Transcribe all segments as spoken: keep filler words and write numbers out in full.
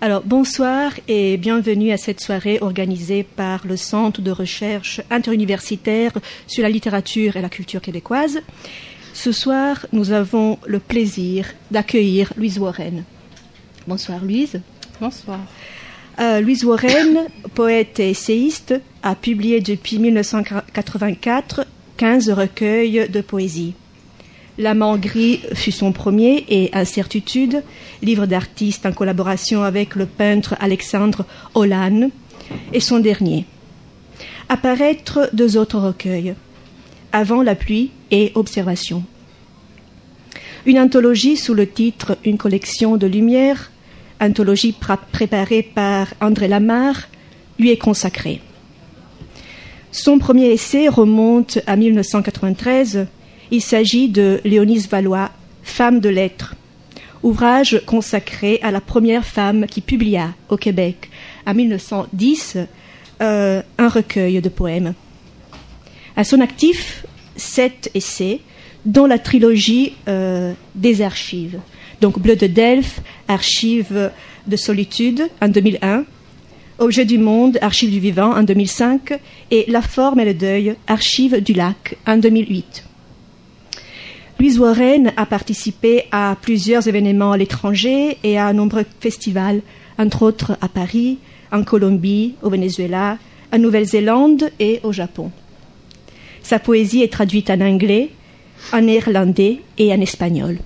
Alors, bonsoir et bienvenue à cette soirée organisée par le Centre de recherche interuniversitaire sur la littérature et la culture québécoise. Ce soir, nous avons le plaisir d'accueillir Louise Warren. Bonsoir Louise. Bonsoir. Euh, Louise Warren, poète et essayiste, a publié depuis mille neuf cent quatre-vingt-quatre quinze recueils de poésie. L'Amant gris fut son premier et Incertitude, livre d'artiste en collaboration avec le peintre Alexandre Hollan, est son dernier. Apparaître deux autres recueils, Avant la pluie et Observation. Une anthologie sous le titre Une collection de lumière, anthologie pra- préparée par André Lamarre, lui est consacrée. Son premier essai remonte à mille neuf cent quatre-vingt-treize. Il s'agit de Léonise Valois, Femme de lettres, ouvrage consacré à la première femme qui publia au Québec, en mille neuf cent dix, euh, un recueil de poèmes. À son actif, sept essais, dont la trilogie euh, des archives. Donc Bleu de Delphes, Archives de solitude en deux mille un, Objet du monde, Archives du vivant en deux mille cinq et La forme et le deuil, Archives du lac en deux mille huit. Louise Warren a participé à plusieurs événements à l'étranger et à nombreux festivals, entre autres à Paris, en Colombie, au Venezuela, en Nouvelle-Zélande et au Japon. Sa poésie est traduite en anglais, en néerlandais et en espagnol.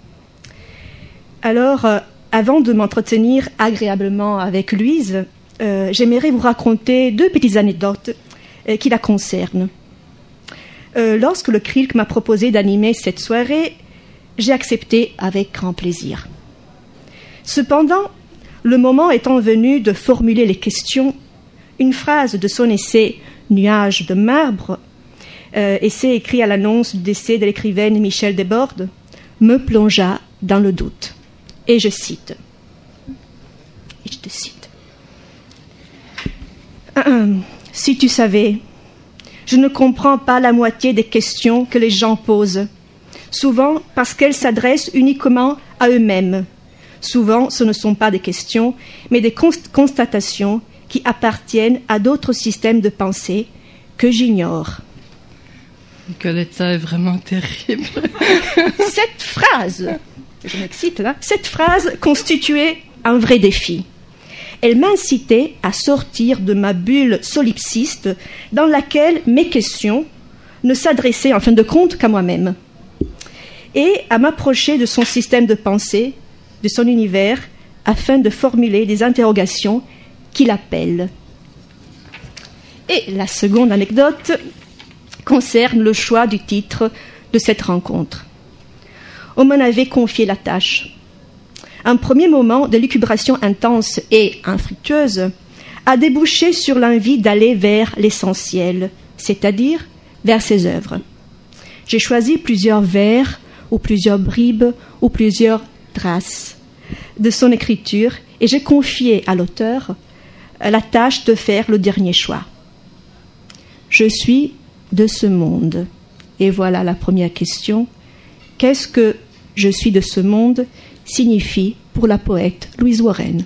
Alors, euh, avant de m'entretenir agréablement avec Louise, euh, j'aimerais vous raconter deux petites anecdotes euh, qui la concernent. Euh, lorsque le C R I L C m'a proposé d'animer cette soirée, j'ai accepté avec grand plaisir. Cependant, le moment étant venu de formuler les questions, une phrase de son essai « Nuages de marbre », euh, essai écrit à l'annonce du décès de l'écrivaine Michel Desbordes, me plongea dans le doute. Et je cite. Et je te cite. « Si tu savais, je ne comprends pas la moitié des questions que les gens posent, souvent parce qu'elles s'adressent uniquement à eux-mêmes. Souvent, ce ne sont pas des questions, mais des const- constatations qui appartiennent à d'autres systèmes de pensée que j'ignore. » Nicoletta est vraiment terrible. Cette phrase, je m'excite là, cette phrase constituait un vrai défi. Elle m'incitait à sortir de ma bulle solipsiste dans laquelle mes questions ne s'adressaient en fin de compte qu'à moi-même, et à m'approcher de son système de pensée, de son univers, afin de formuler des interrogations qui l'appellent. Et la seconde anecdote concerne le choix du titre de cette rencontre. On m'en avait confié la tâche. Un premier moment de lucubration intense et infructueuse a débouché sur l'envie d'aller vers l'essentiel, c'est-à-dire vers ses œuvres. J'ai choisi plusieurs vers ou plusieurs bribes ou plusieurs traces de son écriture et j'ai confié à l'auteur la tâche de faire le dernier choix. Je suis de ce monde. Et voilà la première question. Qu'est-ce que je suis de ce monde signifie pour la poète Louise Warren?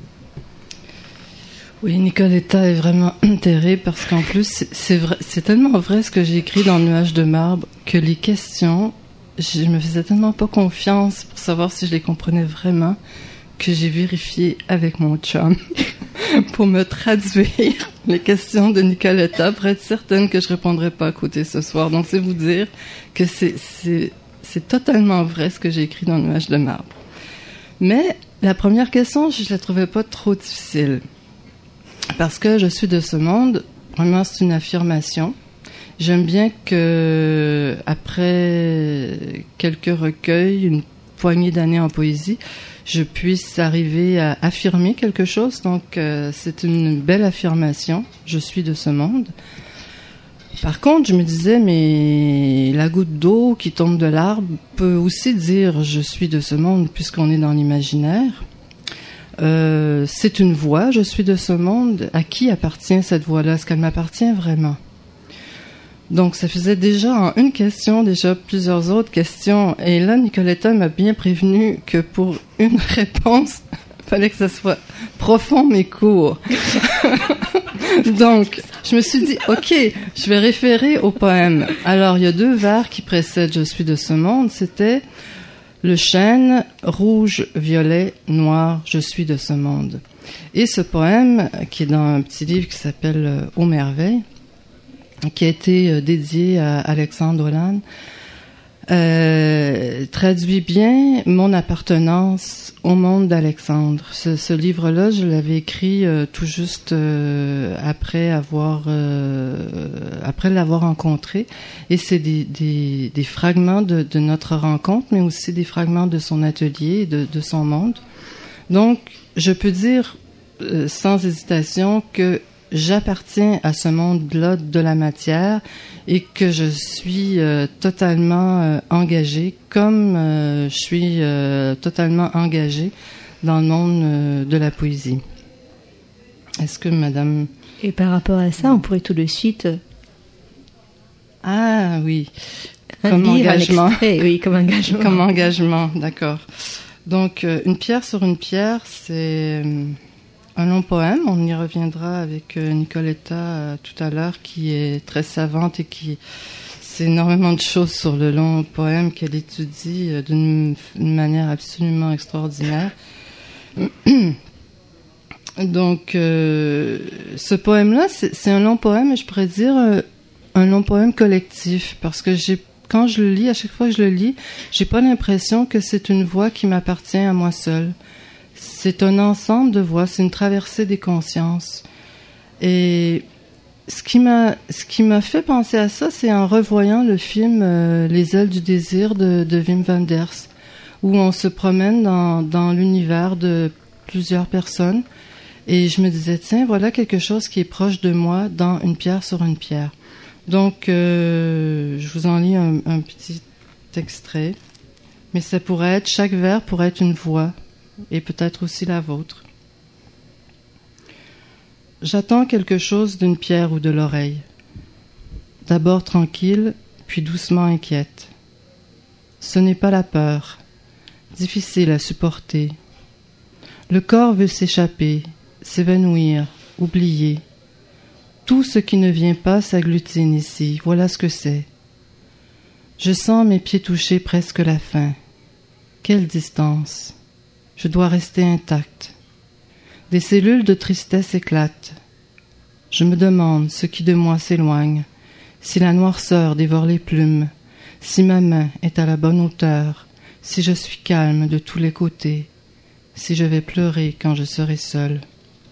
Oui, Nicoletta est vraiment terrible parce qu'en plus, c'est, c'est, vrai, c'est tellement vrai ce que j'ai écrit dans Nuages de marbre que les questions, je me faisais tellement pas confiance pour savoir si je les comprenais vraiment que j'ai vérifié avec mon chum pour me traduire les questions de Nicoletta pour être certaine que je répondrais pas à côté ce soir. Donc, c'est vous dire que c'est, c'est, c'est totalement vrai ce que j'ai écrit dans Nuages de marbre. Mais la première question, je la trouvais pas trop difficile. Parce que je suis de ce monde, vraiment, c'est une affirmation. J'aime bien que, après quelques recueils, une poignée d'années en poésie, je puisse arriver à affirmer quelque chose. Donc, euh, c'est une belle affirmation. Je suis de ce monde. Par contre, je me disais, mais la goutte d'eau qui tombe de l'arbre peut aussi dire « je suis de ce monde » puisqu'on est dans l'imaginaire. Euh, c'est une voix, je suis de ce monde. À qui appartient cette voix-là? Est-ce qu'elle m'appartient vraiment? Donc, ça faisait déjà en une question, déjà plusieurs autres questions. Et là, Nicoletta m'a bien prévenu que pour une réponse, fallait que ça soit profond mais court. Donc, je me suis dit, ok, je vais référer au poème. Alors, il y a deux vers qui précèdent « Je suis de ce monde », c'était le chêne, rouge, violet, noir, je suis de ce monde. Et ce poème, qui est dans un petit livre qui s'appelle « Aux merveilles », qui a été dédié à Alexandre Holland, euh, traduit bien mon appartenance au monde d'Alexandre. Ce, ce livre-là, je l'avais écrit euh, tout juste euh, après avoir euh, après l'avoir rencontré, et c'est des, des, des fragments de, de notre rencontre, mais aussi des fragments de son atelier, de, de son monde. Donc, je peux dire euh, sans hésitation que j'appartiens à ce monde-là de la matière et que je suis euh, totalement euh, engagée, comme euh, je suis euh, totalement engagée dans le monde euh, de la poésie. Est-ce que madame... Et par rapport à ça, on pourrait tout de suite... Ah oui, comme engagement. Extrait, oui, comme engagement. Comme engagement, d'accord. Donc, euh, une pierre sur une pierre, c'est... Euh, un long poème, on y reviendra avec euh, Nicoletta euh, tout à l'heure, qui est très savante et qui sait énormément de choses sur le long poème qu'elle étudie euh, d'une une manière absolument extraordinaire. Donc, euh, ce poème-là, c'est, c'est un long poème, et je pourrais dire euh, un long poème collectif, parce que j'ai, quand je le lis, à chaque fois que je le lis, j'ai pas l'impression que c'est une voix qui m'appartient à moi seule. C'est un ensemble de voix, c'est une traversée des consciences. Et ce qui m'a, ce qui m'a fait penser à ça, c'est en revoyant le film euh, Les ailes du désir de, de Wim Wenders, où on se promène dans, dans l'univers de plusieurs personnes. Et je me disais, tiens, voilà quelque chose qui est proche de moi dans Une pierre sur une pierre. Donc, euh, je vous en lis un, un petit extrait. Mais ça pourrait être, chaque vers pourrait être une voix. Et peut-être aussi la vôtre. J'attends quelque chose d'une pierre ou de l'oreille. D'abord tranquille, puis doucement inquiète. Ce n'est pas la peur, difficile à supporter. Le corps veut s'échapper, s'évanouir, oublier. Tout ce qui ne vient pas s'agglutine ici, voilà ce que c'est. Je sens mes pieds toucher presque la faim. Quelle distance! Je dois rester intacte. Des cellules de tristesse éclatent. Je me demande ce qui de moi s'éloigne, si la noirceur dévore les plumes, si ma main est à la bonne hauteur, si je suis calme de tous les côtés, si je vais pleurer quand je serai seule.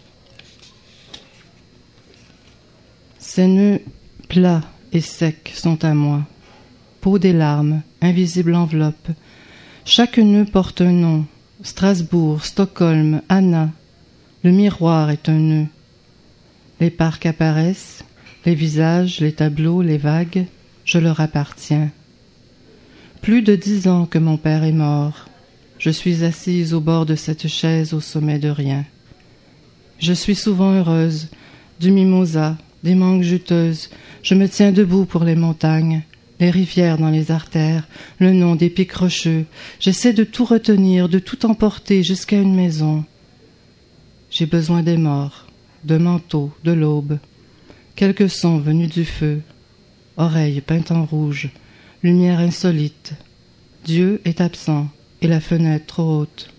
Ces nœuds plats et secs sont à moi. Peau des larmes, invisible enveloppe. Chaque nœud porte un nom. Strasbourg, Stockholm, Anna, le miroir est un nœud. Les parcs apparaissent, les visages, les tableaux, les vagues, je leur appartiens. Plus de dix ans que mon père est mort, je suis assise au bord de cette chaise au sommet de rien. Je suis souvent heureuse, du mimosa, des mangues juteuses, je me tiens debout pour les montagnes, les rivières dans les artères, le nom des pics rocheux. J'essaie de tout retenir, de tout emporter jusqu'à une maison. J'ai besoin des morts, de manteaux, de l'aube. Quelques sons venus du feu. Oreilles peintes en rouge, lumière insolite. Dieu est absent et la fenêtre trop haute.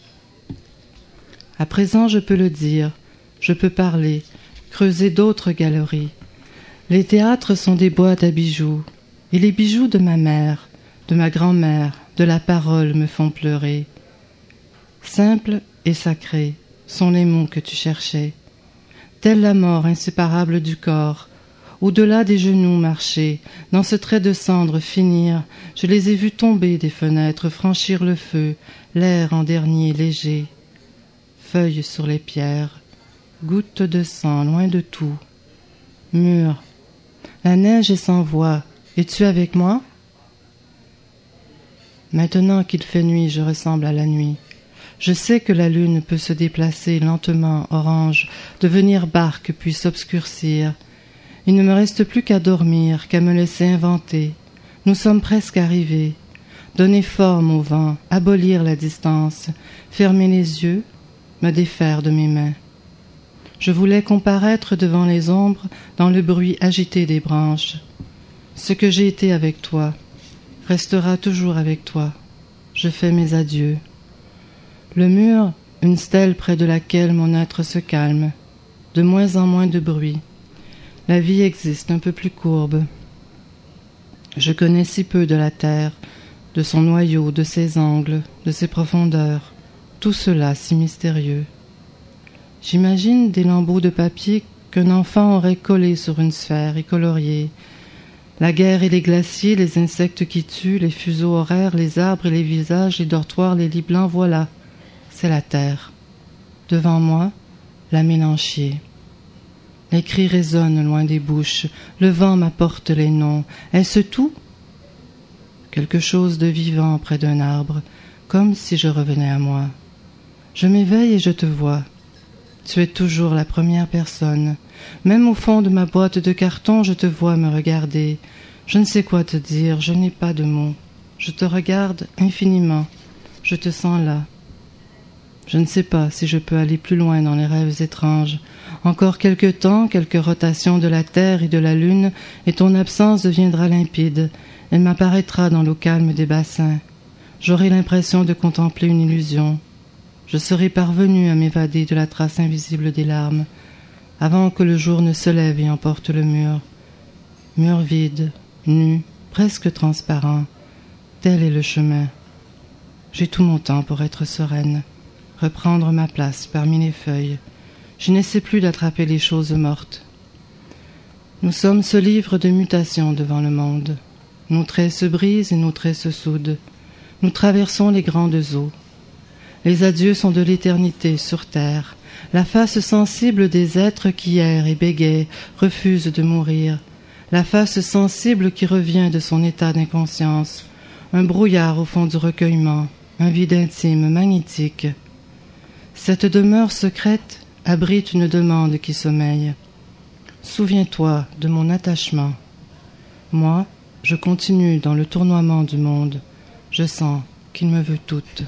À présent, je peux le dire, je peux parler, creuser d'autres galeries. Les théâtres sont des boîtes à bijoux. Et les bijoux de ma mère, de ma grand-mère, de la parole me font pleurer. Simples et sacrés sont les mots que tu cherchais. Telle la mort inséparable du corps, au-delà des genoux marcher, dans ce trait de cendre finir, je les ai vus tomber des fenêtres, franchir le feu, l'air en dernier léger. Feuilles sur les pierres, gouttes de sang loin de tout. Mur, la neige est sans voix. Es-tu avec moi? Maintenant qu'il fait nuit, je ressemble à la nuit. Je sais que la lune peut se déplacer lentement, orange, devenir barque puis s'obscurcir. Il ne me reste plus qu'à dormir, qu'à me laisser inventer. Nous sommes presque arrivés. Donner forme au vent, abolir la distance, fermer les yeux, me défaire de mes mains. Je voulais comparaître devant les ombres dans le bruit agité des branches. Ce que j'ai été avec toi restera toujours avec toi. Je fais mes adieux. Le mur, une stèle près de laquelle mon être se calme. De moins en moins de bruit. La vie existe un peu plus courbe. Je connais si peu de la terre, de son noyau, de ses angles, de ses profondeurs. Tout cela si mystérieux. J'imagine des lambeaux de papier qu'un enfant aurait collés sur une sphère et coloriés. La guerre et les glaciers, les insectes qui tuent, les fuseaux horaires, les arbres et les visages, les dortoirs, les lits blancs, voilà, c'est la terre. Devant moi, la mélanchier. Les cris résonnent loin des bouches, le vent m'apporte les noms. Est-ce tout? Quelque chose de vivant près d'un arbre, comme si je revenais à moi. Je m'éveille et je te vois. Tu es toujours la première personne. Même au fond de ma boîte de carton, je te vois me regarder. Je ne sais quoi te dire, je n'ai pas de mots. Je te regarde infiniment. Je te sens là. Je ne sais pas si je peux aller plus loin dans les rêves étranges. Encore quelque temps, quelques rotations de la terre et de la lune, et ton absence deviendra limpide. Elle m'apparaîtra dans l'eau calme des bassins. J'aurai l'impression de contempler une illusion. Je serai parvenu à m'évader de la trace invisible des larmes, avant que le jour ne se lève et emporte le mur. Mur vide, nu, presque transparent. Tel est le chemin. J'ai tout mon temps pour être sereine, reprendre ma place parmi les feuilles. Je n'essaie plus d'attraper les choses mortes. Nous sommes ce livre de mutation devant le monde. Nos traits se brisent et nos traits se soudent. Nous traversons les grandes eaux. Les adieux sont de l'éternité sur terre, la face sensible des êtres qui errent et bégayent, refusent de mourir, la face sensible qui revient de son état d'inconscience, un brouillard au fond du recueillement, un vide intime, magnétique. Cette demeure secrète abrite une demande qui sommeille. Souviens-toi de mon attachement. Moi, je continue dans le tournoiement du monde. Je sens qu'il me veut toute.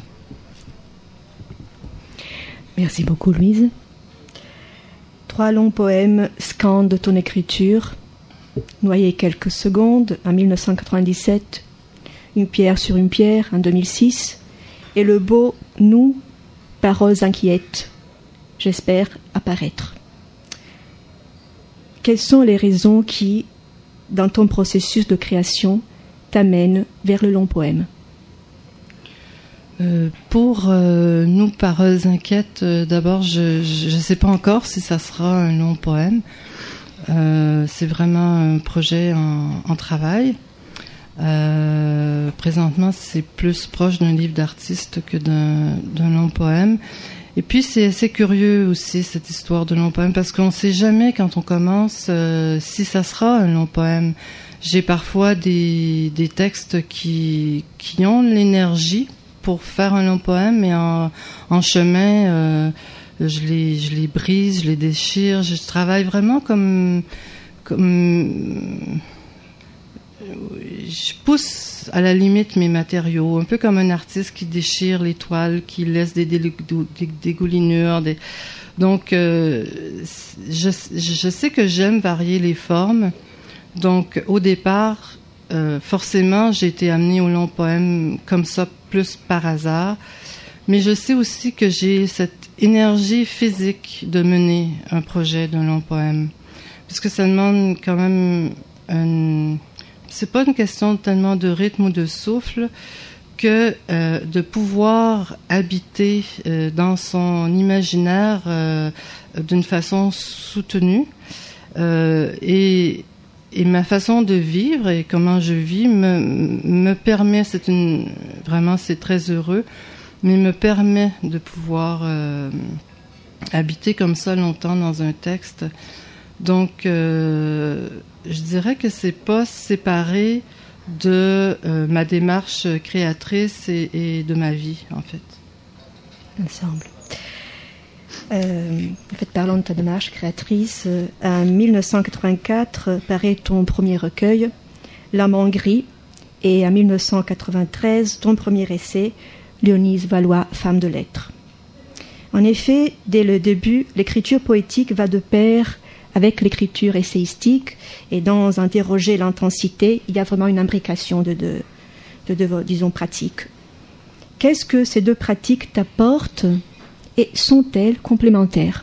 Merci beaucoup, Louise. Trois longs poèmes scandent ton écriture. Noyé quelques secondes, en mille neuf cent quatre-vingt-dix-sept. Une pierre sur une pierre, en deux mille six. Et le beau Nous, paroles inquiètes. J'espère apparaître. Quelles sont les raisons qui, dans ton processus de création, t'amènent vers le long poème? Euh, pour euh, Nous, paroles inquiètes, euh, d'abord, je ne sais pas encore si ça sera un long poème. Euh, c'est vraiment un projet en, en travail. Euh, présentement, c'est plus proche d'un livre d'artiste que d'un, d'un long poème. Et puis, c'est assez curieux aussi, cette histoire de long poème, parce qu'on ne sait jamais, quand on commence, euh, si ça sera un long poème. J'ai parfois des, des textes qui, qui ont l'énergie pour faire un long poème, mais en, en chemin, euh, je les, je les brise, je les déchire. Je travaille vraiment comme, comme, je pousse à la limite mes matériaux, un peu comme un artiste qui déchire les toiles, qui laisse des, des, des dégoulinures. Des... Donc, euh, je, je sais que j'aime varier les formes. Donc, au départ, euh, forcément, j'ai été amenée au long poème comme ça, plus par hasard, mais je sais aussi que j'ai cette énergie physique de mener un projet d'un long poème, parce que ça demande quand même un... c'est pas une question tellement de rythme ou de souffle que euh, de pouvoir habiter euh, dans son imaginaire euh, d'une façon soutenue, euh, et Et ma façon de vivre et comment je vis me, me permet, c'est une, vraiment c'est très heureux, mais me permet de pouvoir euh, habiter comme ça longtemps dans un texte. Donc, euh, je dirais que c'est pas séparé de euh, ma démarche créatrice et, et de ma vie, en fait. Ensemble. Euh, en fait, parlant de ta démarche créatrice, euh, en mille neuf cent quatre-vingt-quatre paraît ton premier recueil, L'amant gris, et en mille neuf cent quatre-vingt-treize, ton premier essai, Léonise Valois, femme de lettres. En effet, dès le début, l'écriture poétique va de pair avec l'écriture essayistique, et dans Interroger l'intensité, il y a vraiment une imbrication de deux, de deux, disons, pratiques. Qu'est-ce que ces deux pratiques t'apportent et sont-elles complémentaires?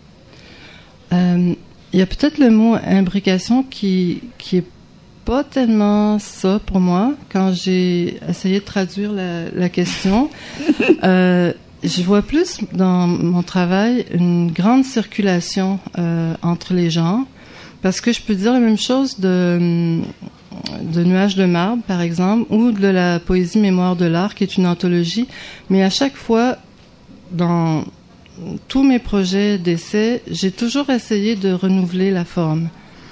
Euh, il y a peut-être le mot imbrication qui, qui est pas tellement ça pour moi. Quand j'ai essayé de traduire la, la question, euh, je vois plus dans mon travail une grande circulation euh, entre les genres, parce que je peux dire la même chose de, de Nuages de marbre, par exemple, ou de la poésie Mémoire de l'art, qui est une anthologie, mais à chaque fois, dans tous mes projets d'essai, j'ai toujours essayé de renouveler la forme.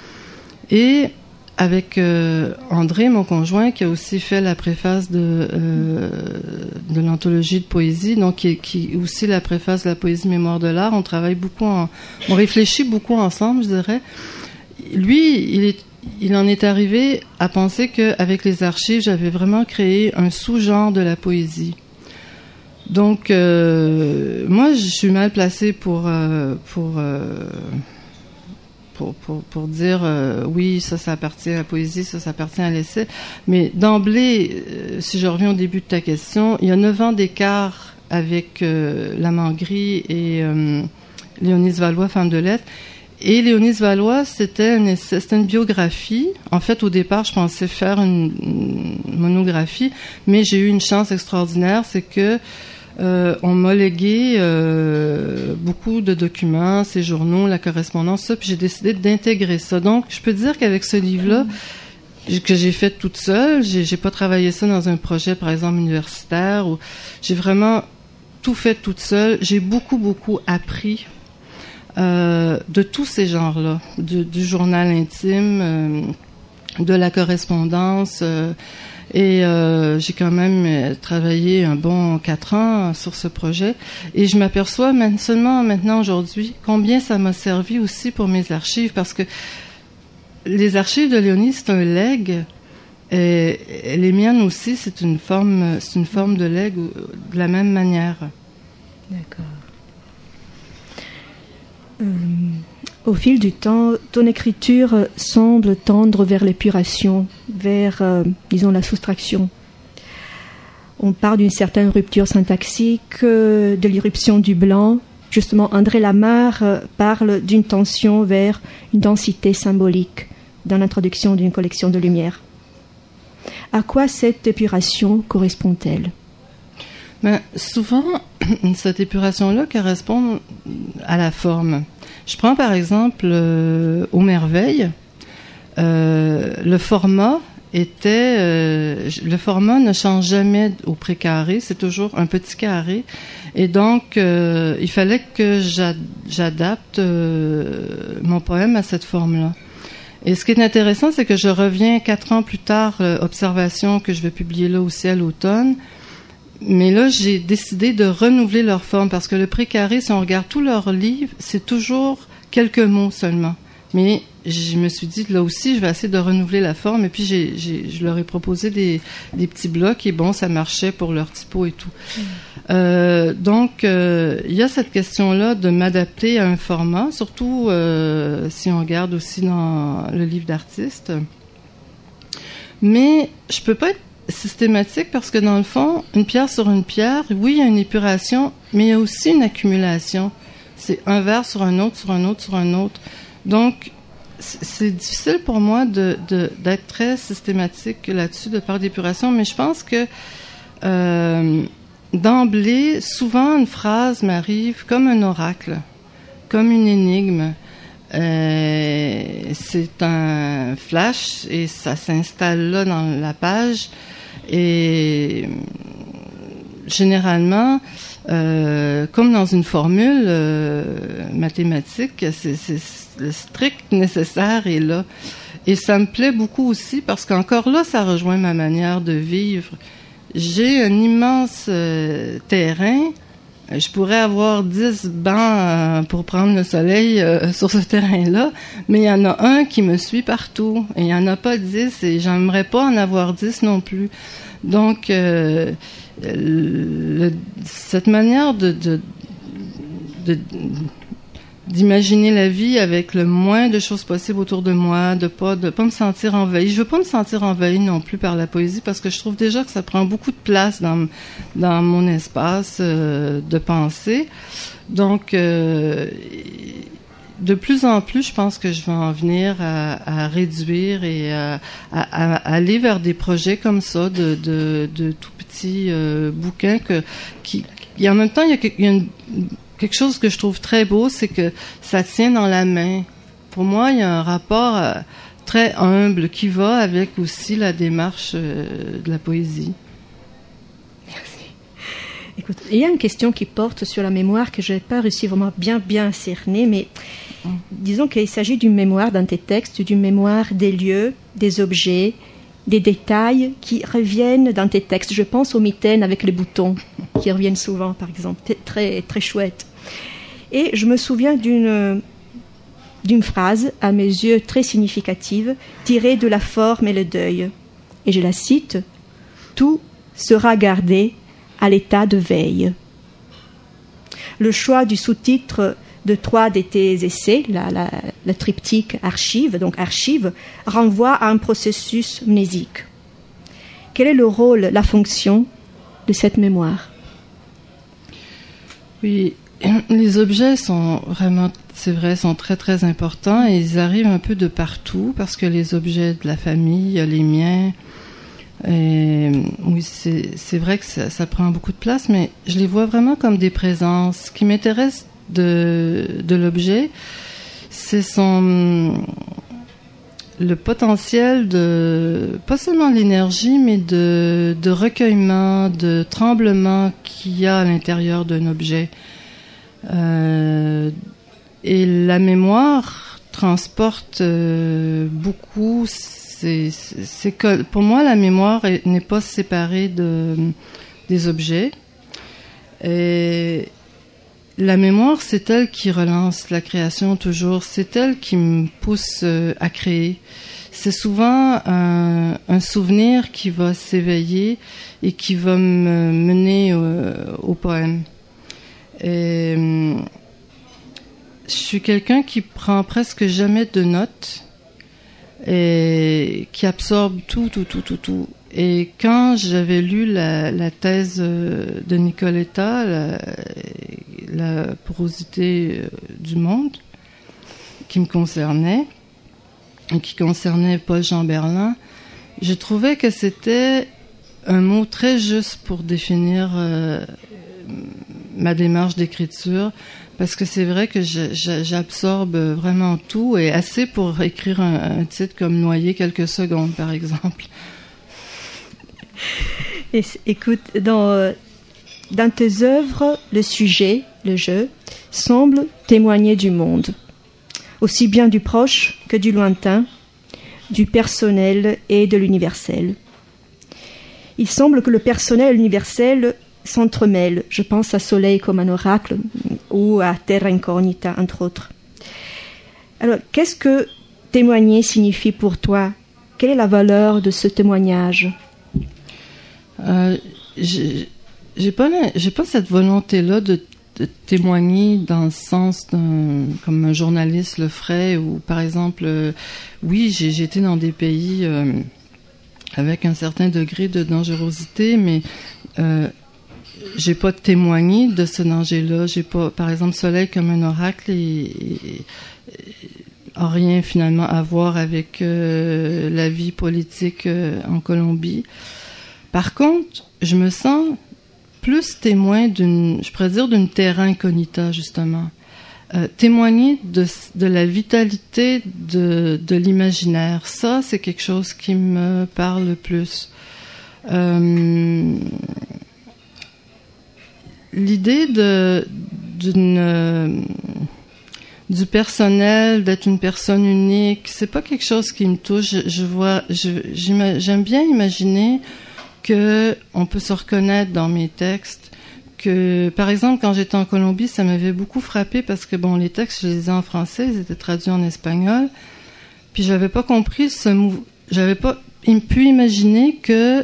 Et avec euh, André, mon conjoint, qui a aussi fait la préface de, euh, de l'anthologie de poésie, donc qui, qui aussi la préface de la poésie Mémoire de l'art, on travaille beaucoup, en, on réfléchit beaucoup ensemble, je dirais. Lui, il, est, il en est arrivé à penser qu'avec les archives, j'avais vraiment créé un sous-genre de la poésie. Donc, euh, moi, je suis mal placée pour... Euh, pour euh, Pour, pour, pour dire euh, oui, ça, ça appartient à la poésie, ça, ça appartient à l'essai. Mais d'emblée, euh, si je reviens au début de ta question, il y a neuf ans d'écart avec euh, La Mangrie et euh, Léonise Valois, femme de lettres. Et Léonise Valois, c'était une, c'était une biographie. En fait, au départ, je pensais faire une, une monographie, mais j'ai eu une chance extraordinaire, c'est que Euh, on m'a légué euh, beaucoup de documents, ces journaux, la correspondance, ça, puis j'ai décidé d'intégrer ça. Donc, je peux dire qu'avec ce livre-là, mmh. que j'ai fait toute seule, j'ai, j'ai pas travaillé ça dans un projet, par exemple, universitaire, ou j'ai vraiment tout fait toute seule. J'ai beaucoup, beaucoup appris euh, de tous ces genres-là, de, du journal intime, euh, de la correspondance, euh, Et euh, j'ai quand même travaillé un bon quatre ans sur ce projet. Et je m'aperçois même, seulement maintenant aujourd'hui combien ça m'a servi aussi pour mes archives. Parce que les archives de Léonie, c'est un legs. Et, et les miennes aussi, c'est une forme, c'est une forme de legs de la même manière. D'accord. Euh, au fil du temps, ton écriture semble tendre vers l'épuration, vers, euh, disons, la soustraction. On parle d'une certaine rupture syntaxique, euh, de l'irruption du blanc. Justement, André Lamare euh, parle d'une tension vers une densité symbolique dans l'introduction d'une collection de lumière. À quoi cette épuration correspond-elle? Ben, souvent, cette épuration-là correspond à la forme. Je prends par exemple euh, Aux Merveilles. Euh, le format était... Euh, le format ne change jamais au précarré, c'est toujours un petit carré. Et donc, euh, il fallait que j'a- j'adapte euh, mon poème à cette forme-là. Et ce qui est intéressant, c'est que je reviens quatre ans plus tard, euh, Observation, que je vais publier là aussi à l'automne. Mais là, j'ai décidé de renouveler leur forme parce que le précaré, si on regarde tous leurs livres, c'est toujours quelques mots seulement. Mais je me suis dit, là aussi, je vais essayer de renouveler la forme. Et puis, j'ai, j'ai, je leur ai proposé des, des petits blocs et bon, ça marchait pour leur typo et tout. Mmh. Euh, donc, euh, il y a cette question-là de m'adapter à un format, surtout euh, si on regarde aussi dans le livre d'artiste. Mais je peux pas être systématique parce que dans le fond, une pierre sur une pierre, oui, il y a une épuration, mais il y a aussi une accumulation. C'est un vers sur un autre, sur un autre, sur un autre. Donc, c'est difficile pour moi de, de, d'être très systématique là-dessus, de parler d'épuration, mais je pense que euh, d'emblée, souvent une phrase m'arrive comme un oracle, comme une énigme. Euh, c'est un flash et ça s'installe là dans la page. Et généralement, euh, comme dans une formule euh, mathématique, c'est, c'est, le strict nécessaire est là. Et ça me plaît beaucoup aussi parce qu'encore là, ça rejoint ma manière de vivre. J'ai un immense euh, terrain. Je pourrais avoir dix bancs euh, pour prendre le soleil euh, sur ce terrain-là, mais il y en a un qui me suit partout. Et il n'y en a pas dix, et j'aimerais pas en avoir dix non plus. Donc, euh, le, cette manière de, de, de, d'imaginer la vie avec le moins de choses possibles autour de moi, de pas de pas me sentir envahie. Je veux pas me sentir envahie non plus par la poésie parce que je trouve déjà que ça prend beaucoup de place dans dans mon espace euh, de pensée. Donc euh, de plus en plus, je pense que je vais en venir à, à réduire et à, à, à aller vers des projets comme ça, de, de, de tout petits euh, bouquins que, qui, et en même temps, il y a, il y a une, quelque chose que je trouve très beau, c'est que ça tient dans la main. Pour moi, il y a un rapport euh, très humble qui va avec aussi la démarche euh, de la poésie. Écoute, il y a une question qui porte sur la mémoire que je n'ai pas réussi vraiment bien, bien à cerner, mais mm. disons qu'il s'agit d'une mémoire dans tes textes, d'une mémoire des lieux, des objets, des détails qui reviennent dans tes textes. Je pense aux mitaines avec les boutons qui reviennent souvent, par exemple. C'est très, très chouette. Et je me souviens d'une, d'une phrase, à mes yeux très significative, tirée de La forme et le deuil. Et je la cite, « Tout sera gardé à l'état de veille ». Le choix du sous-titre de trois de tes essais, la, la, le triptyque archive, donc archive, renvoie à un processus mnésique. Quel est le rôle, la fonction de cette mémoire ? Oui, les objets sont vraiment, c'est vrai, sont très très importants et ils arrivent un peu de partout parce que les objets de la famille, les miens, et oui, c'est, c'est vrai que ça, ça prend beaucoup de place, mais je les vois vraiment comme des présences. Ce qui m'intéresse de, de l'objet, c'est son, le potentiel de, pas seulement l'énergie, mais de, de recueillement, de tremblement qu'il y a à l'intérieur d'un objet. Euh, et la mémoire transporte euh, beaucoup. C'est, c'est, c'est que, pour moi, la mémoire est, n'est pas séparée de, des objets. Et la mémoire, c'est elle qui relance la création toujours. C'est elle qui me pousse euh, à créer. C'est souvent un, un souvenir qui va s'éveiller et qui va me mener au, au poème. Et, je suis quelqu'un qui prend presque jamais de notes. Et qui absorbe tout, tout, tout, tout, tout. Et quand j'avais lu la, la thèse de Nicoletta, la, la porosité du monde, qui me concernait, et qui concernait Paul-Jean Berlin, je trouvais que c'était un mot très juste pour définir euh, ma démarche d'écriture, parce que c'est vrai que je, je, j'absorbe vraiment tout et assez pour écrire un, un titre comme Noyer quelques secondes, par exemple. Et, écoute, dans, dans tes œuvres, le sujet, le jeu, semble témoigner du monde, aussi bien du proche que du lointain, du personnel et de l'universel. Il semble que le personnel et l'universel s'entremêlent. Je pense à Soleil comme un oracle ou à Terra Incognita, entre autres. Alors, qu'est-ce que témoigner signifie pour toi ? Quelle est la valeur de ce témoignage ? euh, j'ai, j'ai pas la, j'ai pas cette volonté-là de, de témoigner dans le sens d'un, comme un journaliste le ferait, ou par exemple, euh, oui, j'ai, j'ai été dans des pays euh, avec un certain degré de dangerosité, mais euh, j'ai pas témoigné de ce danger-là. J'ai pas, par exemple, Soleil comme un oracle et, et, et a rien finalement à voir avec euh, la vie politique euh, en Colombie. Par contre, je me sens plus témoin d'une, je pourrais dire, d'une terra incognita, justement. Euh, témoigner de, de la vitalité de, de l'imaginaire. Ça, c'est quelque chose qui me parle le plus. Euh, l'idée de, d'une, euh, du personnel, d'être une personne unique, c'est pas quelque chose qui me touche. Je, je vois, je, j'aime bien imaginer que on peut se reconnaître dans mes textes. Que, par exemple, quand j'étais en Colombie, ça m'avait beaucoup frappé parce que, bon, les textes, je les lisais en français, ils étaient traduits en espagnol. Puis j'avais pas compris ce mou... j'avais pas pu imaginer que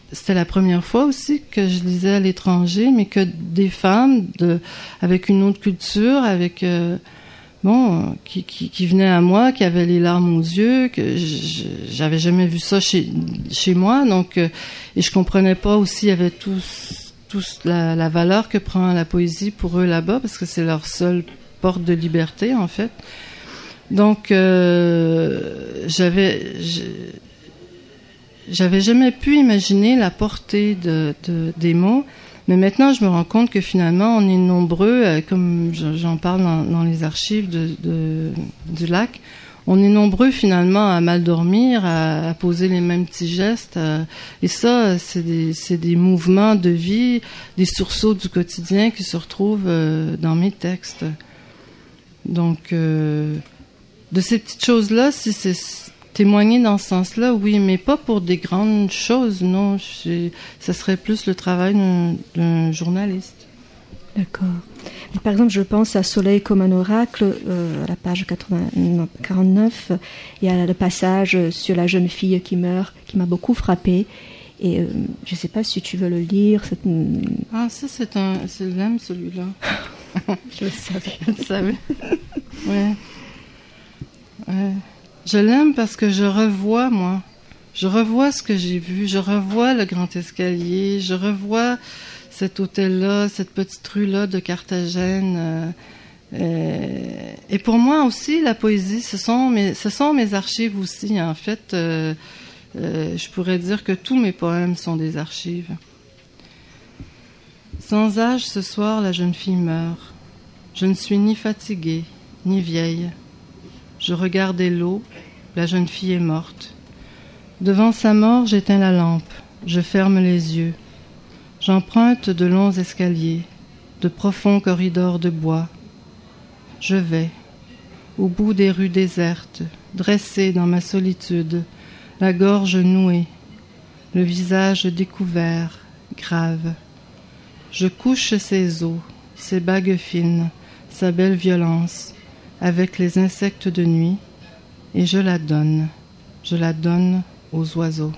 c'était la première fois aussi que je lisais à l'étranger, mais que des femmes de, avec une autre culture, avec euh, bon, qui, qui, qui venaient à moi, qui avaient les larmes aux yeux, que je, j'avais jamais vu ça chez chez moi, donc euh, et je comprenais pas aussi, il y avait tous tous la, la valeur que prend la poésie pour eux là-bas, parce que c'est leur seule porte de liberté en fait. Donc euh, j'avais j'avais jamais pu imaginer la portée de, de des mots, mais maintenant je me rends compte que finalement on est nombreux, euh, comme j'en parle dans, dans les archives de, de du lac, on est nombreux finalement à mal dormir, à, à poser les mêmes petits gestes, à, et ça c'est des c'est des mouvements de vie, des sursauts du quotidien qui se retrouvent euh, dans mes textes. Donc euh, de ces petites choses-là, si c'est témoigner dans ce sens-là, oui, mais pas pour des grandes choses, non. Ça serait plus le travail d'un, d'un journaliste. D'accord. Par exemple, je pense à Soleil comme un oracle, euh, à la page quatre-vingt, non, quarante-neuf, il y a le passage sur la jeune fille qui meurt, qui m'a beaucoup frappée. Et euh, je ne sais pas si tu veux le lire. C'est... Ah, ça, c'est un... C'est l'aime, celui-là. Je le savais. Je le savais. Ouais. Ouais. Je l'aime parce que je revois, moi, je revois ce que j'ai vu, je revois le grand escalier, je revois cet hôtel-là, cette petite rue-là de Carthagène. Euh, euh, et pour moi aussi, la poésie, ce sont mes, ce sont mes archives aussi. En fait, euh, euh, je pourrais dire que tous mes poèmes sont des archives. Sans âge, ce soir, la jeune fille meurt. Je ne suis ni fatiguée, ni vieille. Je regardais l'eau, la jeune fille est morte. Devant sa mort, j'éteins la lampe, je ferme les yeux. J'emprunte de longs escaliers, de profonds corridors de bois. Je vais, au bout des rues désertes, dressée dans ma solitude, la gorge nouée, le visage découvert, grave. Je couche ses os, ses bagues fines, sa belle violence, avec les insectes de nuit, et je la donne, je la donne aux oiseaux.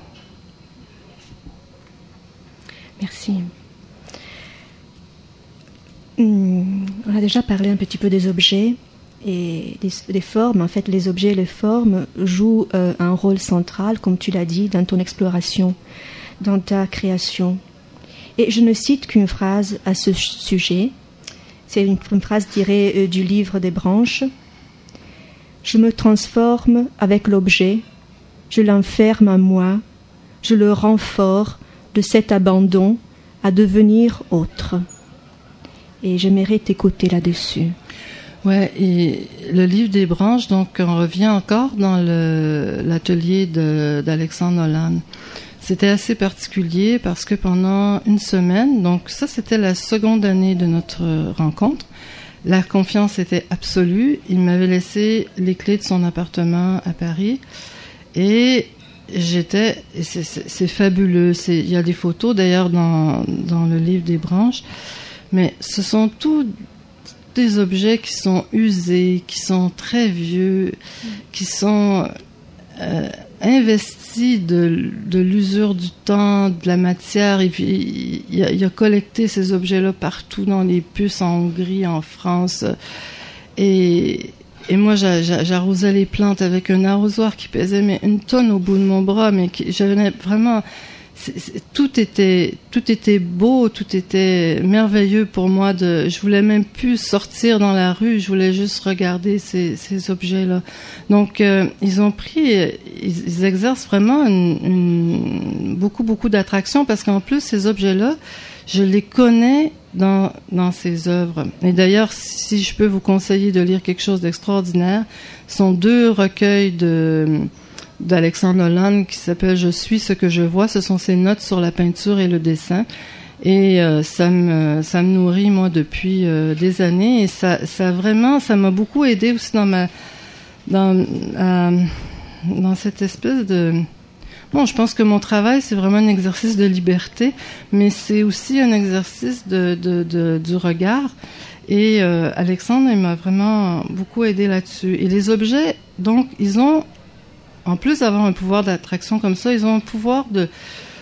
Merci. Hum, on a déjà parlé un petit peu des objets et des, des formes. En fait, les objets et les formes jouent euh, un rôle central, comme tu l'as dit, dans ton exploration, dans ta création. Et je ne cite qu'une phrase à ce sujet. C'est une, une phrase tirée euh, du livre des branches. Je me transforme avec l'objet, je l'enferme en moi, je le rends fort de cet abandon à devenir autre. Et j'aimerais t'écouter là-dessus. Ouais, et le livre des branches, donc on revient encore dans le, l'atelier de, d'Alexandre Nolan. C'était assez particulier parce que pendant une semaine, donc ça c'était la seconde année de notre rencontre, la confiance était absolue. Il m'avait laissé les clés de son appartement à Paris et j'étais, et c'est, c'est, c'est fabuleux. C'est, il y a des photos d'ailleurs dans, dans le livre des branches, mais ce sont tous des objets qui sont usés, qui sont très vieux, qui sont euh, investis de, de l'usure du temps, de la matière. Et puis il a, il a collecté ces objets-là partout dans les puces en Hongrie, en France. Et, et moi, j'a, j'a, j'arrosais les plantes avec un arrosoir qui pesait mais une tonne au bout de mon bras, mais qui, j'avais vraiment... C'est, c'est, tout était tout était beau, tout était merveilleux pour moi. De, je voulais même plus sortir dans la rue, je voulais juste regarder ces, ces objets-là. Donc euh, ils ont pris, ils, ils exercent vraiment une, une, beaucoup beaucoup d'attraction parce qu'en plus ces objets-là, je les connais dans dans ces œuvres. Et d'ailleurs, si je peux vous conseiller de lire quelque chose d'extraordinaire, ce sont deux recueils de d'Alexandre Nolan qui s'appelle « Je suis ce que je vois ». Ce sont ses notes sur la peinture et le dessin. Et euh, ça me ça me nourrit, moi, depuis euh, des années. Et ça, ça vraiment, ça m'a beaucoup aidé aussi dans ma... dans, euh, dans cette espèce de... Bon, je pense que mon travail, c'est vraiment un exercice de liberté, mais c'est aussi un exercice de, de, de, du regard. Et euh, Alexandre, il m'a vraiment beaucoup aidé là-dessus. Et les objets, donc, ils ont... En plus d'avoir un pouvoir d'attraction comme ça, ils ont un pouvoir de,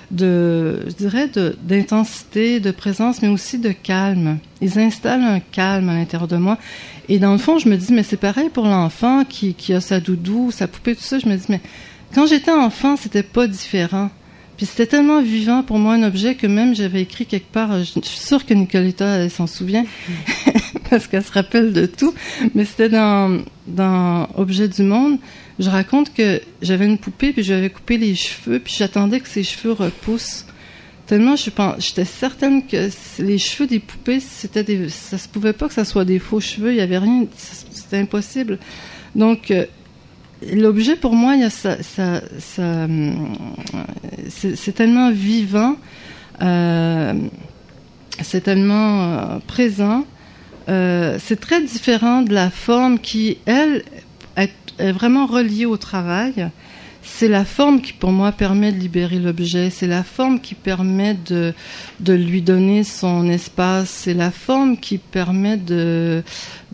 de, je dirais, de, d'intensité, de présence, mais aussi de calme. Ils installent un calme à l'intérieur de moi. Et dans le fond, je me dis, mais c'est pareil pour l'enfant qui, qui a sa doudou, sa poupée, tout ça. Je me dis, mais quand j'étais enfant, c'était pas différent. Puis c'était tellement vivant pour moi un objet que même j'avais écrit quelque part, je, je suis sûre que Nicoletta elle s'en souvient, parce qu'elle se rappelle de tout, mais c'était dans, dans Objet du monde, je raconte que j'avais une poupée, puis je lui avais coupé les cheveux, puis j'attendais que ses cheveux repoussent. Tellement je pense, j'étais certaine que les cheveux des poupées, c'était des, ça se pouvait pas que ça soit des faux cheveux, il y avait rien, c'était impossible. Donc, l'objet, pour moi, il y a ça, ça, ça, c'est, c'est tellement vivant, euh, c'est tellement euh, présent. Euh, c'est très différent de la forme qui, elle, est, est vraiment reliée au travail. C'est la forme qui, pour moi, permet de libérer l'objet. C'est la forme qui permet de, de lui donner son espace. C'est la forme qui permet de,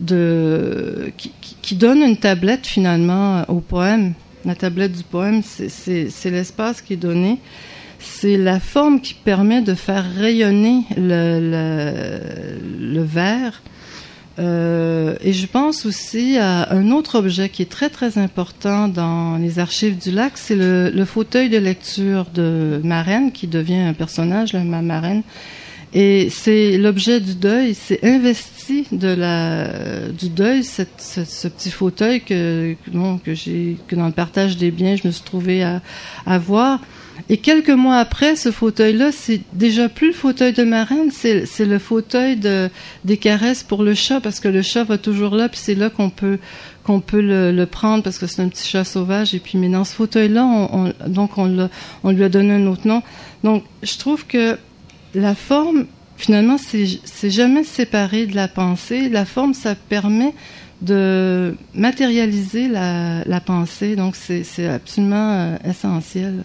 de, qui, qui donne une tablette, finalement, au poème. La tablette du poème, c'est, c'est, c'est l'espace qui est donné. C'est la forme qui permet de faire rayonner le, le, le verre. Euh, et je pense aussi à un autre objet qui est très, très important dans les archives du lac, c'est le, le fauteuil de lecture de Marraine, qui devient un personnage, là, ma marraine. Et c'est l'objet du deuil, c'est investi de la, du deuil, cette, ce, ce petit fauteuil que, que, bon, que j'ai, que dans le partage des biens, je me suis trouvée à, à voir. Et quelques mois après, ce fauteuil-là, c'est déjà plus le fauteuil de Marraine, c'est, c'est le fauteuil de, des caresses pour le chat, parce que le chat va toujours là, puis c'est là qu'on peut, qu'on peut le, le prendre, parce que c'est un petit chat sauvage. Et puis, mais dans ce fauteuil-là, on, on, donc on, l'a, on lui a donné un autre nom. Donc, je trouve que la forme, finalement, c'est, c'est jamais séparé de la pensée. La forme, ça permet de matérialiser la, la pensée. Donc, c'est, c'est absolument euh, essentiel.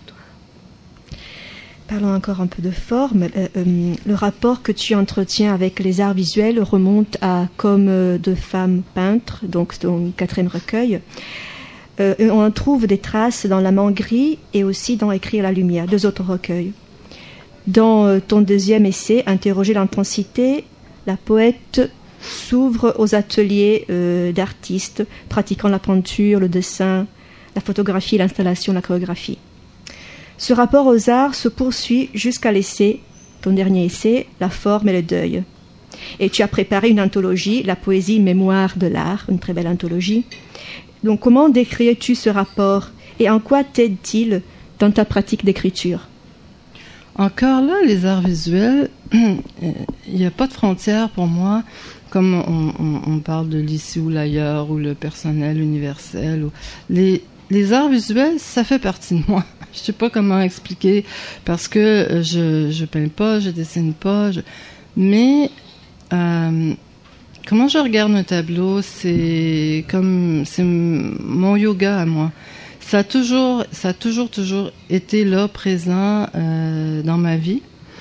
Parlons encore un peu de forme. Euh, euh, le rapport que tu entretiens avec les arts visuels remonte à Comme euh, de femmes peintres, donc ton quatrième recueil. Euh, on en trouve des traces dans L'amant gris et aussi dans Écrire la lumière, deux autres recueils. Dans euh, ton deuxième essai, Interroger l'intensité, la poète s'ouvre aux ateliers euh, d'artistes pratiquant la peinture, le dessin, la photographie, l'installation, la chorégraphie. Ce rapport aux arts se poursuit jusqu'à l'essai, ton dernier essai, La forme et le deuil. Et tu as préparé une anthologie, La poésie, mémoire de l'art, une très belle anthologie. Donc comment décrirais-tu ce rapport et en quoi t'aide-t-il dans ta pratique d'écriture? Encore là, les arts visuels, il n'y a pas de frontière pour moi, comme on, on, on parle de l'ici ou l'ailleurs, ou le personnel universel. Ou les, les arts visuels, ça fait partie de moi. Je sais pas comment expliquer, parce que je je peins pas, je dessine pas, je... mais euh, comment je regarde un tableau, c'est comme c'est mon yoga à moi. Ça a toujours, ça a toujours, toujours été là, présent euh, dans ma vie.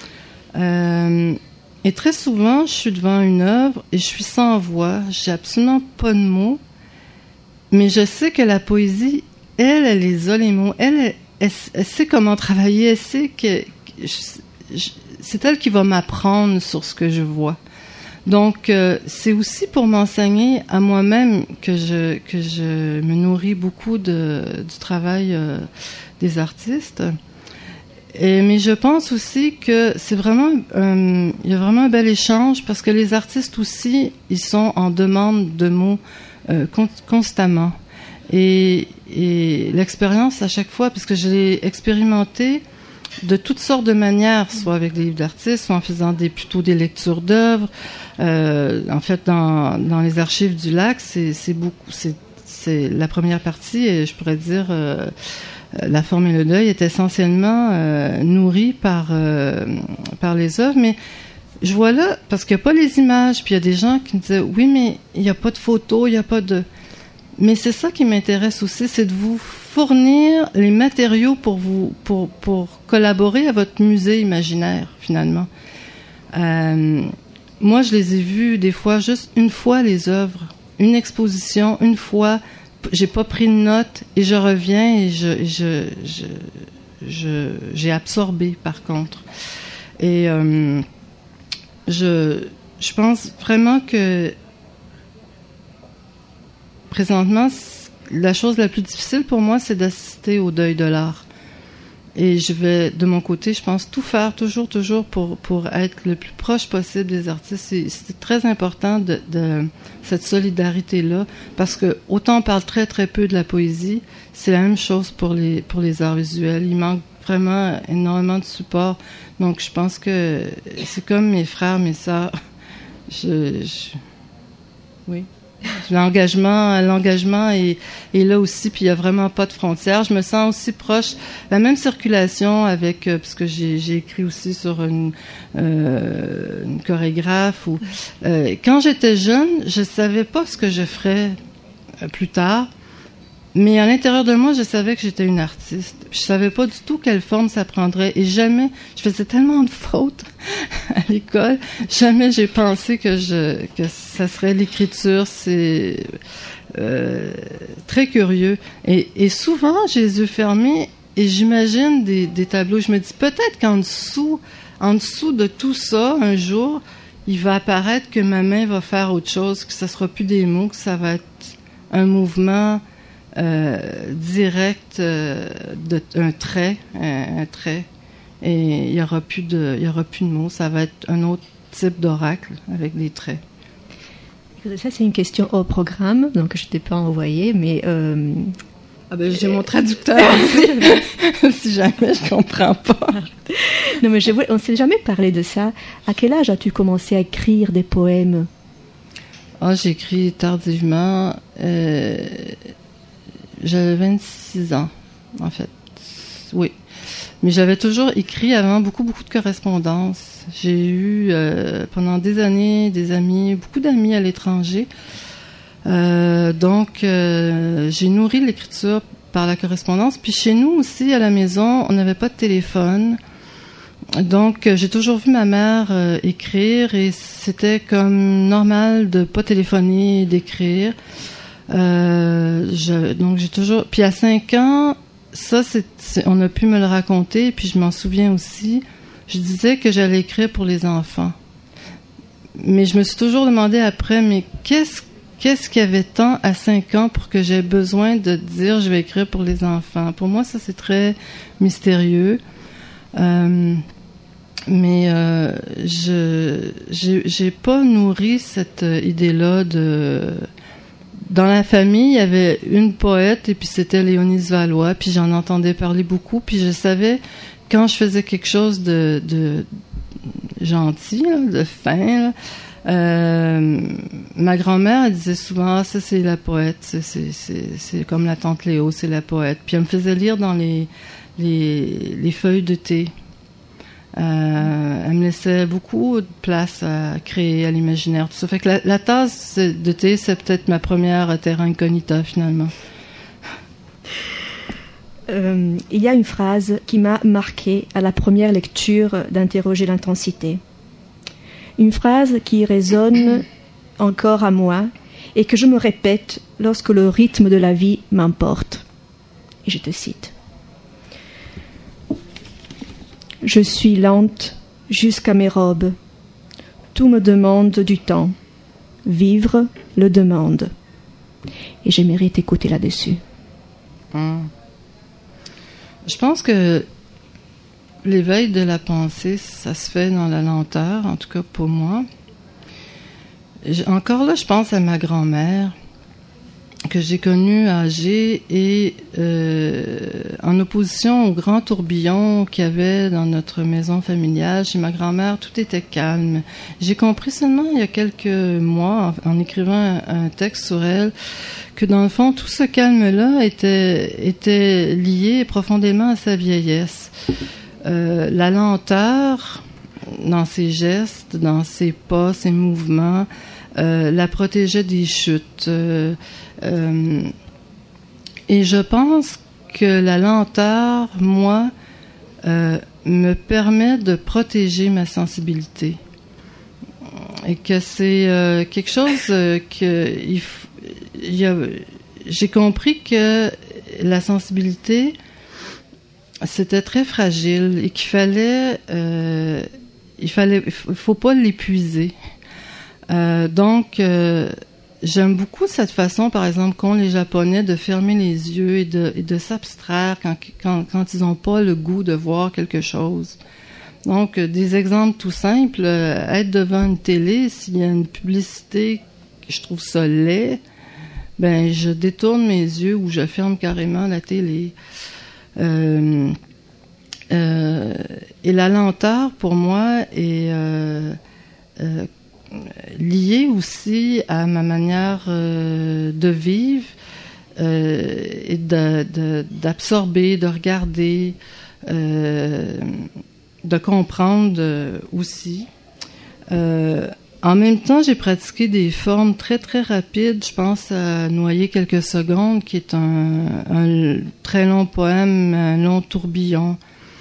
Euh, et très souvent, je suis devant une œuvre et je suis sans voix, j'ai absolument pas de mots, mais je sais que la poésie, elle, elle les a les mots, elle, elle Elle, elle sait comment travailler, elle sait que, que je, je, c'est elle qui va m'apprendre sur ce que je vois. Donc, euh, c'est aussi pour m'enseigner à moi-même que je, que je me nourris beaucoup de, du travail euh, des artistes. Et, mais je pense aussi que c'est vraiment, euh, il y a vraiment un bel échange parce que les artistes aussi, ils sont en demande de mots euh, con- constamment. Et, et l'expérience à chaque fois, puisque je l'ai expérimenté de toutes sortes de manières, soit avec des livres d'artistes, soit en faisant des, plutôt des lectures d'œuvres. Euh, en fait, dans, dans les archives du lac, c'est, c'est beaucoup, c'est, c'est la première partie, et je pourrais dire, euh, La forme et le deuil est essentiellement euh, nourrie par, euh, par les œuvres, mais je vois là, parce qu'il n'y a pas les images, puis il y a des gens qui me disaient, oui, mais il n'y a pas de photos, il n'y a pas de... Mais c'est ça qui m'intéresse aussi, c'est de vous fournir les matériaux pour vous, pour, pour collaborer à votre musée imaginaire, finalement. Euh, moi, je les ai vus des fois, juste une fois les œuvres, une exposition, une fois, j'ai pas pris de notes, et je reviens et je, je, je, je, j'ai absorbé, par contre. Et euh, je, je pense vraiment que présentement, la chose la plus difficile pour moi, c'est d'assister au deuil de l'art. Et je vais, de mon côté, je pense tout faire, toujours, toujours, pour, pour être le plus proche possible des artistes. C'est, c'est très important de, de cette solidarité-là, parce que autant on parle très, très peu de la poésie, c'est la même chose pour les, pour les arts visuels. Il manque vraiment énormément de support. Donc, je pense que c'est comme mes frères, mes sœurs. Je, je, oui. L'engagement, l'engagement est, est là aussi, puis il n'y a vraiment pas de frontières. Je me sens aussi proche, la même circulation avec, euh, parce que j'ai, j'ai écrit aussi sur une, euh, une chorégraphe. Où, euh, quand j'étais jeune, je savais pas ce que je ferais euh, plus tard, mais à l'intérieur de moi, je savais que j'étais une artiste. Je savais pas du tout quelle forme ça prendrait, et jamais, je faisais tellement de fautes à l'école, jamais j'ai pensé que je que ça serait l'écriture. C'est euh, très curieux, et, et souvent j'ai les yeux fermés et j'imagine des, des tableaux. Je me dis peut-être qu'en dessous, en dessous de tout ça, un jour, il va apparaître que ma main va faire autre chose, que ça sera plus des mots, que ça va être un mouvement. Euh, direct euh, de un trait, un, un trait, et il y aura plus de, il y aura plus de mots. Ça va être un autre type d'oracle avec des traits. Ça, c'est une question au programme, donc je t'ai pas envoyé, mais euh... ah ben j'ai mon traducteur aussi, si jamais je comprends pas. Non, mais je voulais, on s'est jamais parlé de ça. À quel âge as-tu commencé à écrire des poèmes? Ah, j'ai écrit tardivement. Euh... J'avais vingt-six ans, en fait. Oui. Mais j'avais toujours écrit avant beaucoup, beaucoup de correspondances. J'ai eu, euh, pendant des années, des amis, beaucoup d'amis à l'étranger. Euh, donc, euh, j'ai nourri l'écriture par la correspondance. Puis chez nous aussi, à la maison, on n'avait pas de téléphone. Donc, j'ai toujours vu ma mère euh, écrire, et c'était comme normal de pas téléphoner et d'écrire. Euh, je, donc j'ai toujours, puis à cinq ans, ça c'est, c'est, on a pu me le raconter, puis je m'en souviens aussi. Je disais que j'allais écrire pour les enfants, mais je me suis toujours demandé après, mais qu'est-ce qu'est-ce qu'il y avait tant à cinq ans pour que j'aie besoin de dire je vais écrire pour les enfants? Pour moi, ça c'est très mystérieux. Euh, mais euh, je j'ai, j'ai pas nourri cette idée-là de. Dans la famille, il y avait une poète, et puis c'était Léonise Valois, puis j'en entendais parler beaucoup, puis je savais, quand je faisais quelque chose de, de gentil, là, de fin, là, euh, ma grand-mère, elle disait souvent, ah, ça c'est la poète, c'est, c'est, c'est, c'est comme la tante Léo, c'est la poète. Puis elle me faisait lire dans les, les, les feuilles de thé. Euh, elle me laissait beaucoup de place à créer, à l'imaginaire, tout ça. Fait que la, la tasse de thé, c'est peut-être ma première terra incognita, finalement. Euh, il y a une phrase qui m'a marquée à la première lecture d'Interroger l'intensité. Une phrase qui résonne encore à moi et que je me répète lorsque le rythme de la vie m'emporte. Et je te cite. Je suis lente jusqu'à mes robes. Tout me demande du temps. Vivre le demande. Et j'aimerais t'écouter là-dessus. Hum. Je pense que l'éveil de la pensée, ça se fait dans la lenteur, en tout cas pour moi. Encore là, je pense à ma grand-mère, que j'ai connue âgée et euh, en opposition au grand tourbillon qu'il y avait dans notre maison familiale. Chez ma grand-mère, tout était calme. J'ai compris seulement il y a quelques mois, en, en écrivant un, un texte sur elle, que dans le fond, tout ce calme-là était, était lié profondément à sa vieillesse. Euh, la lenteur dans ses gestes, dans ses pas, ses mouvements, euh, la protégeait des chutes. Euh, euh, et je pense que la lenteur, moi, euh, me permet de protéger ma sensibilité. Et que c'est euh, quelque chose euh, que il, il y a, j'ai compris que la sensibilité, c'était très fragile et qu'il fallait, euh, il fallait, il faut pas l'épuiser. Euh, donc, euh, j'aime beaucoup cette façon, par exemple, qu'ont les Japonais de fermer les yeux et de, et de s'abstraire quand, quand, quand ils n'ont pas le goût de voir quelque chose. Donc, des exemples tout simples, euh, être devant une télé, s'il y a une publicité, je trouve ça laid, ben, je détourne mes yeux ou je ferme carrément la télé. Euh, euh, et la lenteur, pour moi, est euh, euh, liée aussi à ma manière euh, de vivre euh, et de, de, d'absorber, de regarder, euh, de comprendre euh, aussi. Euh, en même temps, j'ai pratiqué des formes très, très rapides. Je pense à Noyer quelques secondes, qui est un, un très long poème, un long tourbillon.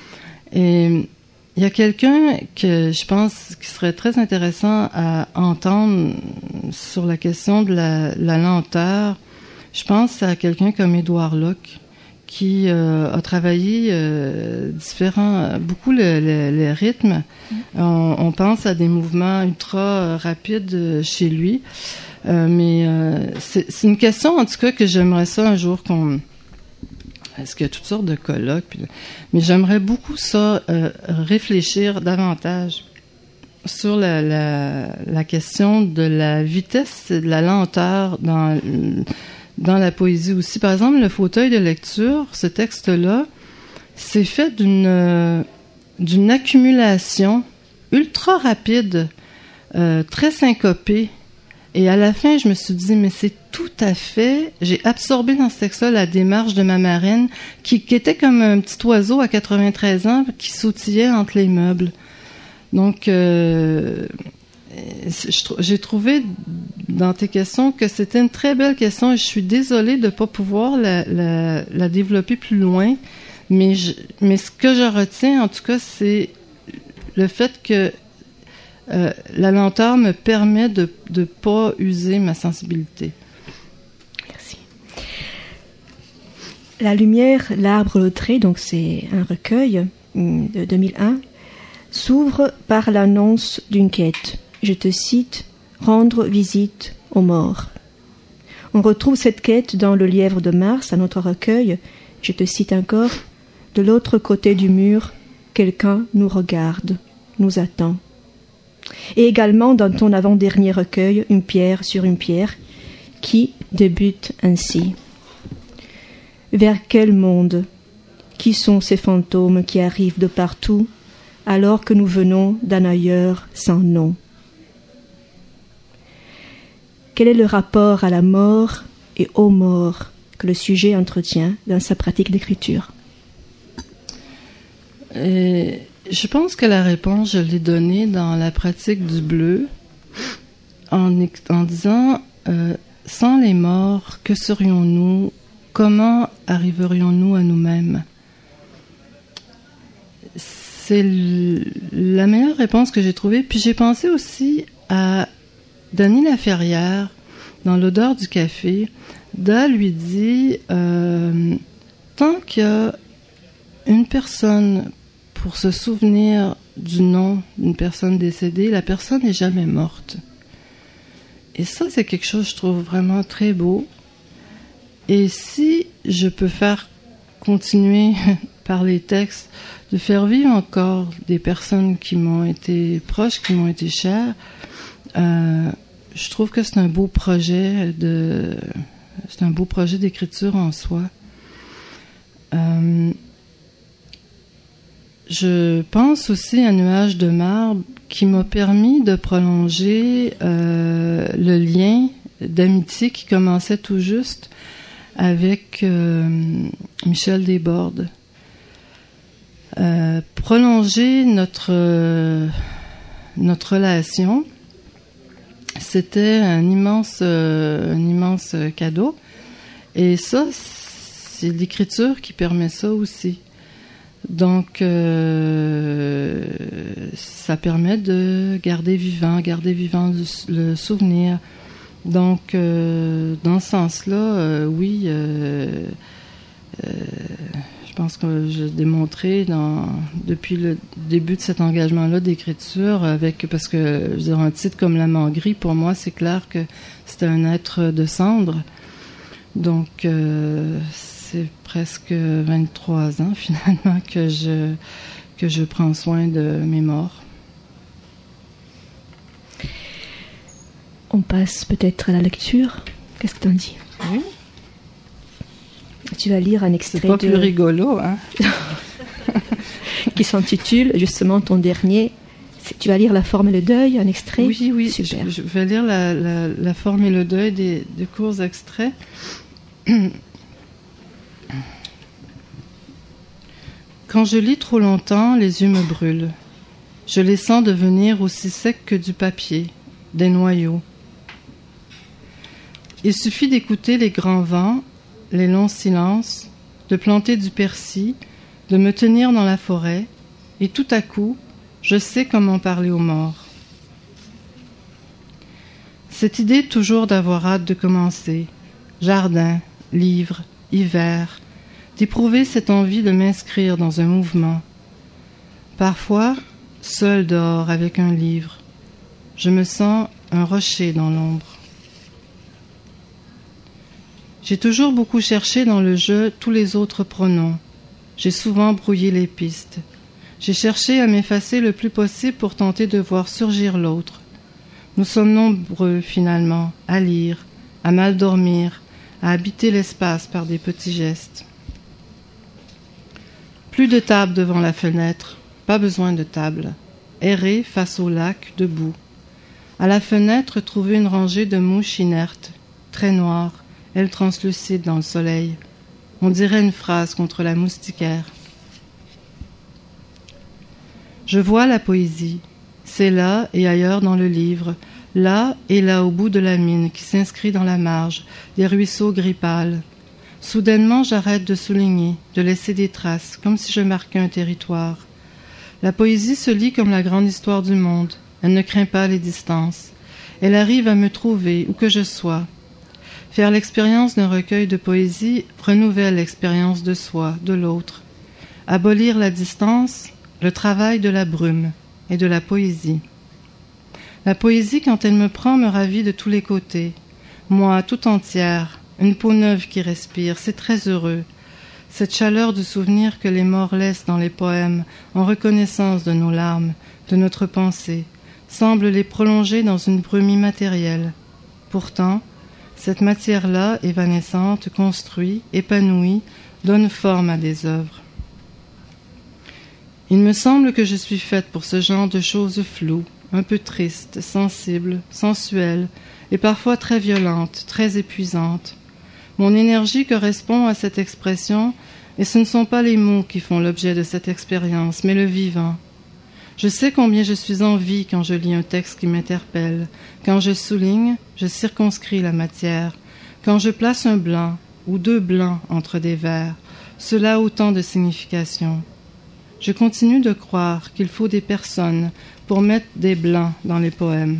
Et il y a quelqu'un que je pense qui serait très intéressant à entendre sur la question de la, la lenteur. Je pense à quelqu'un comme Édouard Locke, qui euh, a travaillé euh, différents, beaucoup le, le, le rythme. Mm. On, on pense à des mouvements ultra euh, rapides euh, chez lui. Euh, mais euh, c'est, c'est une question, en tout cas, que j'aimerais ça un jour qu'on... Parce qu'il y a toutes sortes de colloques. Puis, mais j'aimerais beaucoup ça, euh, réfléchir davantage sur la, la, la question de la vitesse et de la lenteur dans... dans la poésie aussi. Par exemple, le fauteuil de lecture, ce texte-là, c'est fait d'une euh, d'une accumulation ultra rapide, euh, très syncopée. Et à la fin, je me suis dit, mais c'est tout à fait... J'ai absorbé dans ce texte-là la démarche de ma marraine, qui, qui était comme un petit oiseau à quatre-vingt-treize ans, qui sautillait entre les meubles. Donc... Euh, j'ai trouvé dans tes questions que c'était une très belle question et je suis désolée de ne pas pouvoir la, la, la développer plus loin, mais, je, mais ce que je retiens en tout cas, c'est le fait que euh, la lenteur me permet de ne pas user ma sensibilité. Merci. La lumière, l'arbre, le trait, donc c'est un recueil de deux mille un, s'ouvre par l'annonce d'une quête. Je te cite, « Rendre visite aux morts ». On retrouve cette quête dans Le Lièvre de Mars, un autre recueil. Je te cite encore, « De l'autre côté du mur, quelqu'un nous regarde, nous attend ». Et également dans ton avant-dernier recueil, « Une pierre sur une pierre », qui débute ainsi. « Vers quel monde? Qui sont ces fantômes qui arrivent de partout, alors que nous venons d'un ailleurs sans nom? Quel est le rapport à la mort et aux morts que le sujet entretient dans sa pratique d'écriture? Et je pense que la réponse, je l'ai donnée dans la pratique du bleu, en, en disant euh, « Sans les morts, que serions-nous? Comment arriverions-nous à nous-mêmes » C'est l- la meilleure réponse que j'ai trouvée. Puis j'ai pensé aussi à Denis Laferrière, dans L'odeur du café. Da lui dit euh, tant qu'il y a une personne pour se souvenir du nom d'une personne décédée, la personne n'est jamais morte. Et ça, c'est quelque chose que je trouve vraiment très beau. Et si je peux faire continuer par les textes de faire vivre encore des personnes qui m'ont été proches, qui m'ont été chères, euh, je trouve que c'est un beau projet de, c'est un beau projet d'écriture en soi. Euh, je pense aussi à Nuage de marbre qui m'a permis de prolonger euh, le lien d'amitié qui commençait tout juste avec euh, Michel Desbordes. Euh, prolonger notre euh, notre relation, c'était un immense euh, un immense cadeau, et ça, c'est l'écriture qui permet ça aussi. Donc euh, ça permet de garder vivant garder vivant le, le souvenir. Donc euh, dans ce sens-là, euh, oui, euh, euh, pense que j'ai démontré dans, depuis le début de cet engagement-là d'écriture, avec, parce que je dirais, un titre comme L'amant gris, pour moi, c'est clair que c'était un être de cendre. Donc, euh, c'est presque vingt-trois ans, finalement, que je, que je prends soin de mes morts. On passe peut-être à la lecture. Qu'est-ce que tu en dis? Oui. Tu vas lire un extrait c'est pas de... plus rigolo, hein? qui s'intitule justement ton dernier. Tu vas lire La forme et le deuil, un extrait? Oui, oui. Super. Je, je vais lire la, la, la forme et le deuil des, des courts extraits. Quand je lis trop longtemps, les yeux me brûlent. Je les sens devenir aussi secs que du papier, des noyaux. Il suffit d'écouter les grands vents, les longs silences, de planter du persil, de me tenir dans la forêt, et tout à coup, je sais comment parler aux morts. Cette idée toujours d'avoir hâte de commencer, jardin, livre, hiver, d'éprouver cette envie de m'inscrire dans un mouvement. Parfois, seul dehors avec un livre, je me sens un rocher dans l'ombre. J'ai toujours beaucoup cherché dans le jeu tous les autres pronoms. J'ai souvent brouillé les pistes. J'ai cherché à m'effacer le plus possible pour tenter de voir surgir l'autre. Nous sommes nombreux, finalement, à lire, à mal dormir, à habiter l'espace par des petits gestes. Plus de table devant la fenêtre, pas besoin de table. Errer face au lac, debout. À la fenêtre, trouver une rangée de mouches inertes, très noires, elles translucides dans le soleil. On dirait une phrase contre la moustiquaire. Je vois la poésie. C'est là et ailleurs dans le livre, là et là au bout de la mine qui s'inscrit dans la marge, des ruisseaux gris pâles. Soudainement, j'arrête de souligner, de laisser des traces, comme si je marquais un territoire. La poésie se lit comme la grande histoire du monde. Elle ne craint pas les distances. Elle arrive à me trouver où que je sois. Faire l'expérience d'un recueil de poésie renouvelle l'expérience de soi, de l'autre. Abolir la distance, le travail de la brume et de la poésie. La poésie, quand elle me prend, me ravit de tous les côtés. Moi, tout entière, une peau neuve qui respire, c'est très heureux. Cette chaleur du souvenir que les morts laissent dans les poèmes, en reconnaissance de nos larmes, de notre pensée, semble les prolonger dans une brume immatérielle. Pourtant, cette matière-là, évanescente, construit, épanouie, donne forme à des œuvres. Il me semble que je suis faite pour ce genre de choses floues, un peu tristes, sensibles, sensuelles, et parfois très violentes, très épuisantes. Mon énergie correspond à cette expression, et ce ne sont pas les mots qui font l'objet de cette expérience, mais le vivant. Je sais combien je suis en vie quand je lis un texte qui m'interpelle. Quand je souligne, je circonscris la matière. Quand je place un blanc ou deux blancs entre des vers, cela a autant de signification. Je continue de croire qu'il faut des personnes pour mettre des blancs dans les poèmes.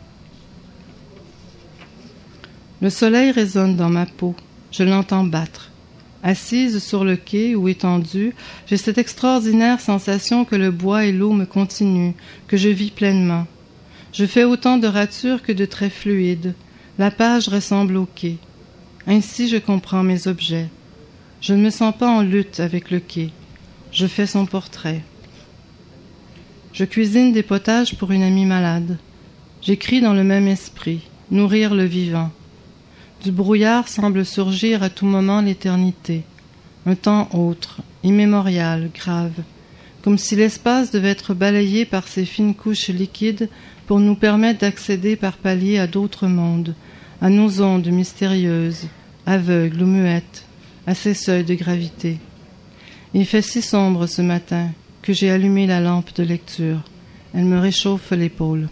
Le soleil résonne dans ma peau. Je l'entends battre. Assise sur le quai ou étendue, j'ai cette extraordinaire sensation que le bois et l'eau me continuent, que je vis pleinement. Je fais autant de ratures que de traits fluides. La page ressemble au quai. Ainsi je comprends mes objets. Je ne me sens pas en lutte avec le quai. Je fais son portrait. Je cuisine des potages pour une amie malade. J'écris dans le même esprit, nourrir le vivant. Du brouillard semble surgir à tout moment l'éternité, un temps autre, immémorial, grave, comme si l'espace devait être balayé par ces fines couches liquides pour nous permettre d'accéder par paliers à d'autres mondes, à nos ondes mystérieuses, aveugles ou muettes, à ces seuils de gravité. Il fait si sombre ce matin que j'ai allumé la lampe de lecture. Elle me réchauffe l'épaule.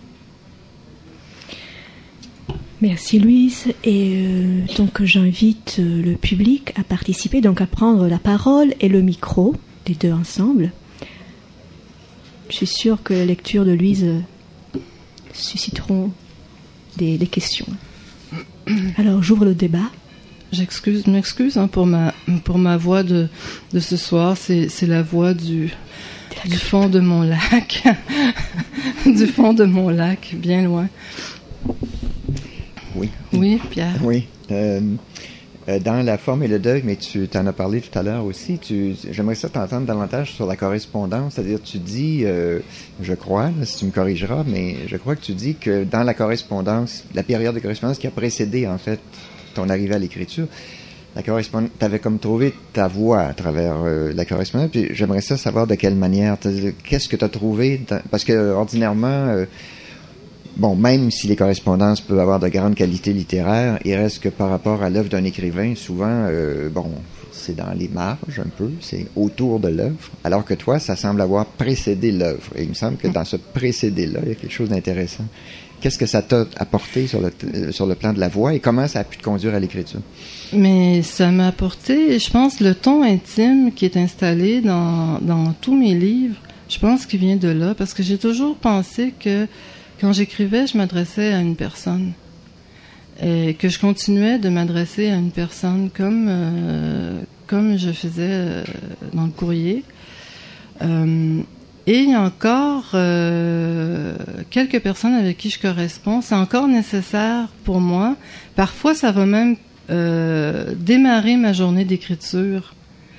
Merci Louise. Et euh, donc j'invite euh, le public à participer, donc à prendre la parole et le micro, les deux ensemble. Je suis sûre que la lecture de Louise euh, susciteront des, des questions. Alors j'ouvre le débat. j'excuse, m'excuse hein, pour ma pour ma voix de de ce soir. C'est c'est la voix du du fond de mon lac, du fond de mon lac, bien loin. Oui. Oui, Pierre. Oui. Euh, euh, dans la forme et le deuil, mais tu t'en as parlé tout à l'heure aussi. Tu, j'aimerais ça t'entendre davantage sur la correspondance. C'est-à-dire, tu dis, euh, je crois, là, si tu me corrigeras, mais je crois que tu dis que dans la correspondance, la période de correspondance qui a précédé en fait ton arrivée à l'écriture, la correspondance, t'avais comme trouvé ta voix à travers euh, la correspondance. Puis j'aimerais ça savoir de quelle manière. Qu'est-ce que tu as trouvé dans, parce que ordinairement, euh, bon, même si les correspondances peuvent avoir de grandes qualités littéraires, il reste que par rapport à l'œuvre d'un écrivain, souvent, euh, bon, c'est dans les marges un peu, c'est autour de l'œuvre, alors que toi, ça semble avoir précédé l'œuvre. Et il me semble que dans ce précédé-là, il y a quelque chose d'intéressant. Qu'est-ce que ça t'a apporté sur le, euh, sur le plan de la voix et comment ça a pu te conduire à l'écriture? Mais ça m'a apporté, je pense, le ton intime qui est installé dans, dans tous mes livres. Je pense qu'il vient de là, parce que j'ai toujours pensé que quand j'écrivais, je m'adressais à une personne. Et que je continuais de m'adresser à une personne comme, euh, comme je faisais euh, dans le courrier. Euh, et il y a encore euh, quelques personnes avec qui je corresponds. C'est encore nécessaire pour moi. Parfois, ça va même euh, démarrer ma journée d'écriture.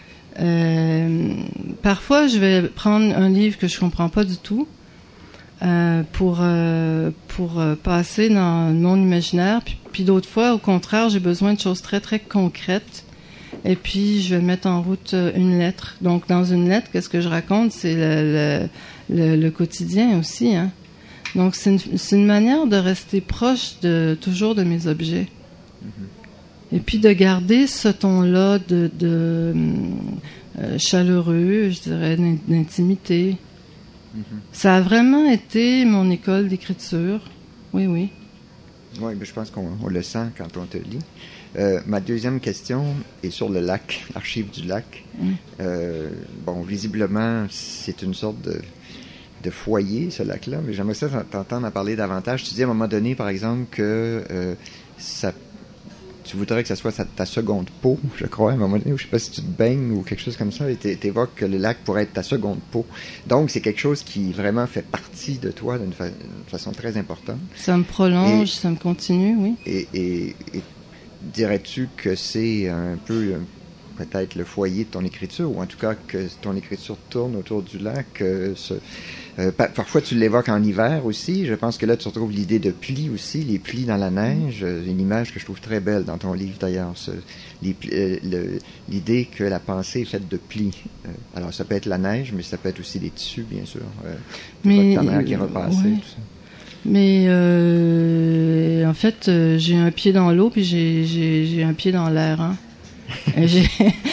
Euh, parfois, je vais prendre un livre que je comprends pas du tout. Euh, pour euh, pour euh, passer dans mon imaginaire, puis, puis d'autres fois, au contraire, j'ai besoin de choses très très concrètes. Et puis je vais mettre en route euh, une lettre. Donc dans une lettre, qu'est-ce que je raconte? C'est le, le, le, le quotidien aussi. Hein? Donc c'est une, c'est une manière de rester proche de toujours de mes objets. Mm-hmm. Et puis de garder ce ton-là de, de euh, chaleureux, je dirais, d'intimité. Mm-hmm. Ça a vraiment été mon école d'écriture. Oui, oui. Oui, mais je pense qu'on on le sent quand on te lit. Euh, ma deuxième question est sur le lac, l'archive du lac. Mm. Euh, bon, visiblement, c'est une sorte de, de foyer, ce lac-là, mais j'aimerais ça t'entendre en parler davantage. Tu dis à un moment donné, par exemple, que euh, ça, tu voudrais que ça soit ta, ta seconde peau, je crois, à un moment donné, ou je ne sais pas si tu te baignes ou quelque chose comme ça, et tu évoques que le lac pourrait être ta seconde peau. Donc, c'est quelque chose qui vraiment fait partie de toi d'une fa- façon très importante. Ça me prolonge, et, ça me continue, oui. Et, et, et dirais-tu que c'est un peu peut-être le foyer de ton écriture, ou en tout cas que ton écriture tourne autour du lac? Euh, ce, euh, pa- parfois tu l'évoques en hiver aussi. Je pense que là tu retrouves l'idée de plis aussi, les plis dans la neige, une image que je trouve très belle dans ton livre d'ailleurs. Ce, les, euh, le, l'idée que la pensée est faite de plis. Euh, alors ça peut être la neige, mais ça peut être aussi les tissus, bien sûr. Euh, mais ta mère qui est repassée, ouais. tout ça. Mais euh, en fait, euh, j'ai un pied dans l'eau puis j'ai j'ai j'ai un pied dans l'air. Hein. j'ai,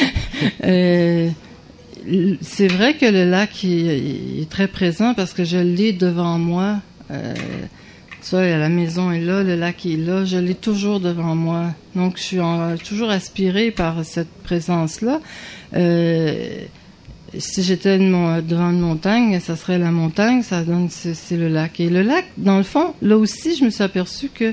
euh, c'est vrai que le lac il, il est très présent parce que je l'ai devant moi. Euh, tu vois, la maison est là, le lac est là, je l'ai toujours devant moi. Donc, je suis en, toujours aspirée par cette présence-là. Euh, Si j'étais mon, devant une montagne, ça serait la montagne, ça donne, c'est, c'est le lac. Et le lac, dans le fond, là aussi, je me suis aperçue que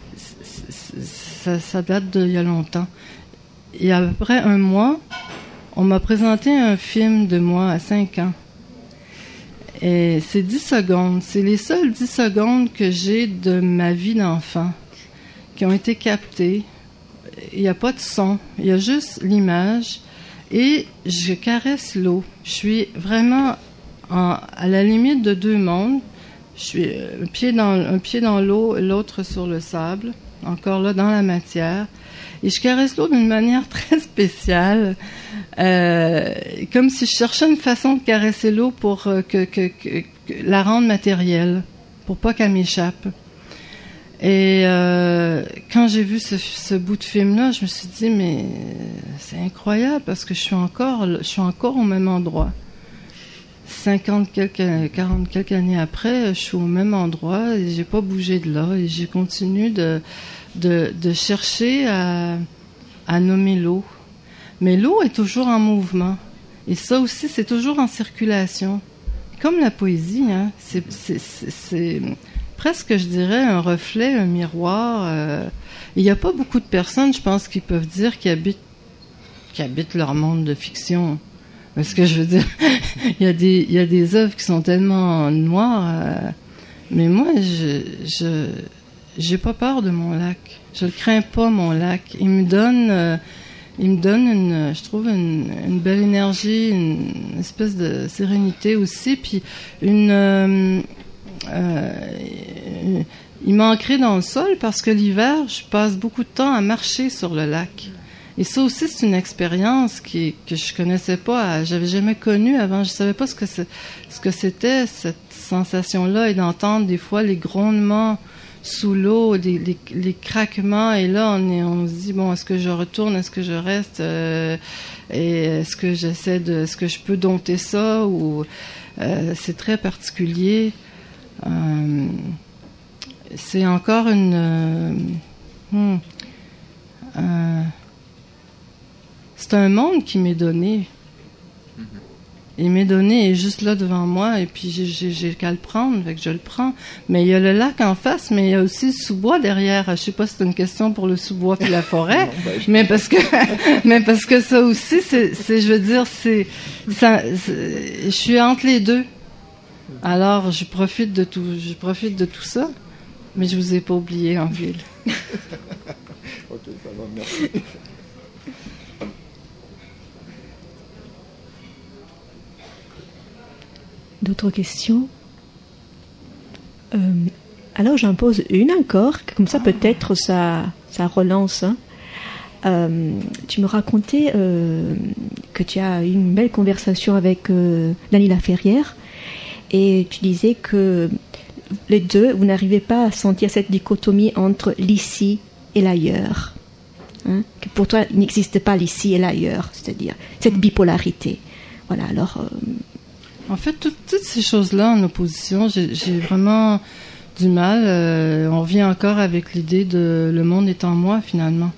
ça, ça date d'il y a longtemps. Il y a à peu près un mois, on m'a présenté un film de moi à cinq ans. Et c'est dix secondes. C'est les seules dix secondes que j'ai de ma vie d'enfant qui ont été captées. Il n'y a pas de son, il y a juste l'image. Et je caresse l'eau. Je suis vraiment en, à la limite de deux mondes. Je suis un pied dans, un pied dans l'eau, l'autre sur le sable, encore là dans la matière. Et je caresse l'eau d'une manière très spéciale, euh, comme si je cherchais une façon de caresser l'eau pour euh, que, que, que, que la rendre matérielle, pour pas qu'elle m'échappe. Et euh, quand j'ai vu ce, ce bout de film-là, je me suis dit, mais c'est incroyable parce que je suis encore, je suis encore au même endroit. cinquante quelques, quarante quelques années après, je suis au même endroit et j'ai pas bougé de là et j'ai continué de, de, de chercher à, à nommer l'eau. Mais l'eau est toujours en mouvement. Et ça aussi, c'est toujours en circulation. Comme la poésie, hein. C'est, c'est, c'est, c'est presque, je dirais, un reflet, un miroir. Euh, il n'y a pas beaucoup de personnes, je pense, qui peuvent dire qu'ils habitent, qu'ils habitent leur monde de fiction. Parce que je veux dire, il y a des, il y a des œuvres qui sont tellement noires. Euh, mais moi, je, je, j'ai pas peur de mon lac. Je le crains pas, mon lac. Il me donne, euh, il me donne une, je trouve une, une belle énergie, une espèce de sérénité aussi, puis une, euh, euh, il m'a ancré dans le sol parce que l'hiver, je passe beaucoup de temps à marcher sur le lac. Et ça aussi, c'est une expérience qui, que je connaissais pas, j'avais jamais connue avant. Je savais pas ce que c'est, ce que c'était, cette sensation-là, et d'entendre des fois les grondements sous l'eau, les, les, les craquements. Et là, on, est, on se dit, bon, est-ce que je retourne, est-ce que je reste, euh, et est-ce que j'essaie de, est-ce que je peux dompter ça, ou euh, c'est très particulier. Euh, c'est encore une... Euh, hmm, euh, c'est un monde qui m'est donné. Mm-hmm. Il m'est donné, il est juste là devant moi, et puis j'ai, j'ai, j'ai qu'à le prendre, fait que je le prends. Mais il y a le lac en face, mais il y a aussi le sous-bois derrière. Je sais pas si c'est une question pour le sous-bois puis la forêt, non, ben, je... mais parce que, mais parce que ça aussi, c'est, c'est je veux dire, c'est, ça, c'est, je suis entre les deux. Alors, je profite de tout, je profite de tout ça, mais je vous ai pas oublié en ville. Ok, ça va, merci. D'autres questions? euh, Alors j'en pose une encore, comme ça peut-être ça, ça relance. Hein. Euh, tu me racontais euh, que tu as eu une belle conversation avec euh, Dany Laferrière, et tu disais que les deux, vous n'arrivez pas à sentir cette dichotomie entre l'ici et l'ailleurs. Hein, que pour toi, il n'existe pas l'ici et l'ailleurs, c'est-à-dire cette bipolarité. Voilà, alors... Euh, En fait, tout, toutes ces choses-là en opposition, j'ai, j'ai vraiment du mal. Euh, on revient encore avec l'idée de le monde est en moi, finalement.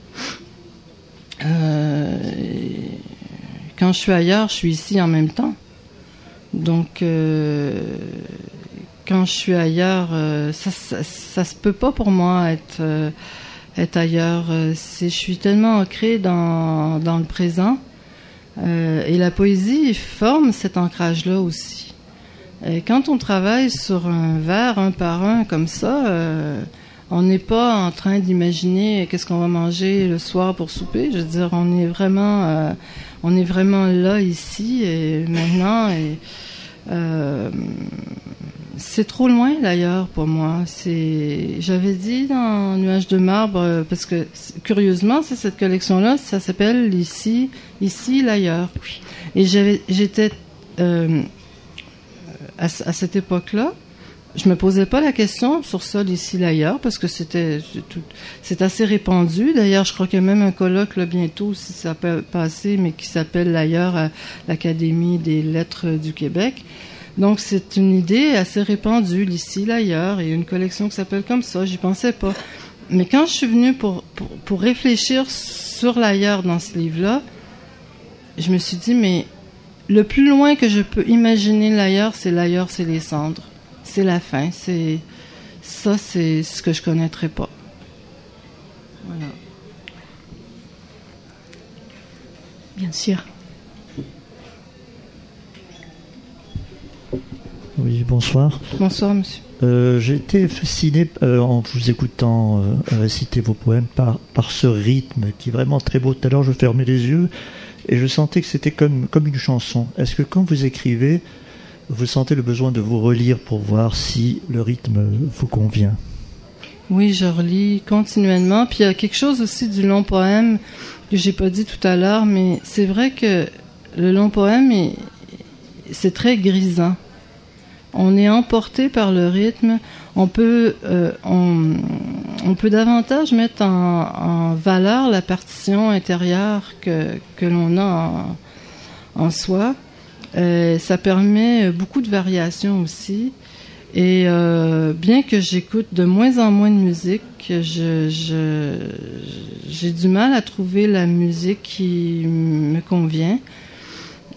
Euh, quand je suis ailleurs, je suis ici en même temps. Donc, euh, quand je suis ailleurs, euh, ça, ça, ça se peut pas pour moi être, euh, être ailleurs. C'est, je suis tellement ancrée dans, dans le présent. Euh, et la poésie forme cet ancrage-là aussi. Et quand on travaille sur un vers, un par un, comme ça, euh, on n'est pas en train d'imaginer qu'est-ce qu'on va manger le soir pour souper. Je veux dire, on est vraiment, euh, on est vraiment là, ici et maintenant. Et euh, c'est trop loin d'ailleurs pour moi. C'est, j'avais dit dans Nuages de marbre, parce que curieusement, c'est cette collection-là, ça s'appelle Ici, Ici, l'ailleurs. Et j'avais, j'étais euh, à, à cette époque-là, je me posais pas la question sur ça, l'ici, l'ailleurs, parce que c'était c'est, tout, c'est assez répandu. D'ailleurs, je crois qu'il y a même un colloque là bientôt, si ça peut passer, mais qui s'appelle l'ailleurs à l'Académie des lettres du Québec. Donc, c'est une idée assez répandue, l'ici, l'ailleurs, et une collection qui s'appelle comme ça, j'y pensais pas. Mais quand je suis venue pour, pour, pour réfléchir sur l'ailleurs dans ce livre-là, je me suis dit, mais le plus loin que je peux imaginer l'ailleurs, c'est l'ailleurs, c'est les cendres. C'est la fin, c'est ça, c'est ce que je connaîtrais pas. Voilà. Bien sûr. Oui, bonsoir. Bonsoir, monsieur. Euh, j'ai été fasciné euh, en vous écoutant euh, réciter vos poèmes par, par ce rythme qui est vraiment très beau. Tout à l'heure, je fermais les yeux et je sentais que c'était comme, comme une chanson. Est-ce que quand vous écrivez, vous sentez le besoin de vous relire pour voir si le rythme vous convient? Oui, je relis continuellement. Puis il y a quelque chose aussi du long poème que j'ai pas dit tout à l'heure, mais c'est vrai que le long poème, est, c'est très grisant. On est emporté par le rythme. On peut, euh, on, on peut davantage mettre en, en valeur la partition intérieure que, que l'on a en, en soi. Euh, ça permet beaucoup de variations aussi. Et euh, bien que j'écoute de moins en moins de musique, je, je, j'ai du mal à trouver la musique qui me convient.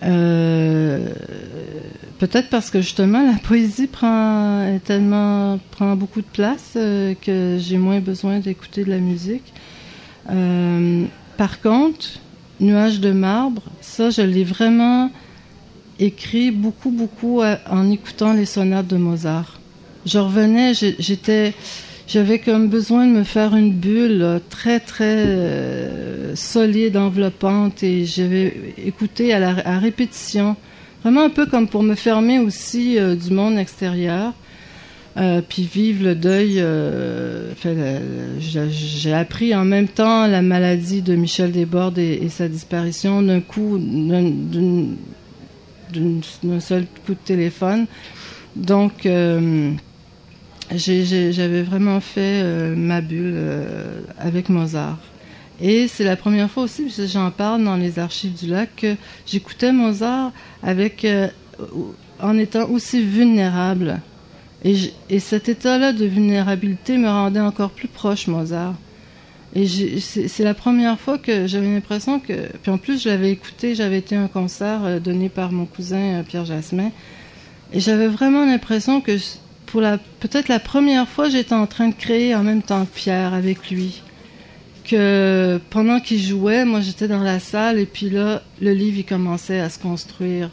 Euh, peut-être parce que justement la poésie prend est tellement prend beaucoup de place euh, que j'ai moins besoin d'écouter de la musique. Euh, par contre, Nuages de marbre, ça je l'ai vraiment écrit beaucoup beaucoup à, en écoutant les sonates de Mozart. Je revenais, j'étais J'avais comme besoin de me faire une bulle là, très, très euh, solide, enveloppante, et j'avais écouté à, la, à répétition, vraiment un peu comme pour me fermer aussi euh, du monde extérieur, euh, puis vivre le deuil. Euh, fait, euh, j'ai, j'ai appris en même temps la maladie de Michel Desbordes et, et sa disparition d'un coup, d'un, d'une, d'une, d'un seul coup de téléphone. Donc... Euh, J'ai, j'ai, j'avais vraiment fait euh, ma bulle euh, avec Mozart. Et c'est la première fois aussi, parce que j'en parle dans les archives du lac, que j'écoutais Mozart avec, euh, en étant aussi vulnérable. Et, j- et cet état-là de vulnérabilité me rendait encore plus proche, Mozart. Et j'ai, c'est, c'est la première fois que j'avais l'impression que... Puis en plus, je l'avais écouté, j'avais été à un concert euh, donné par mon cousin euh, Pierre Jasmin. Et j'avais vraiment l'impression que... Pour la, peut-être la première fois, j'étais en train de créer en même temps que Pierre avec lui. Que pendant qu'il jouait, moi j'étais dans la salle et puis là, le livre il commençait à se construire.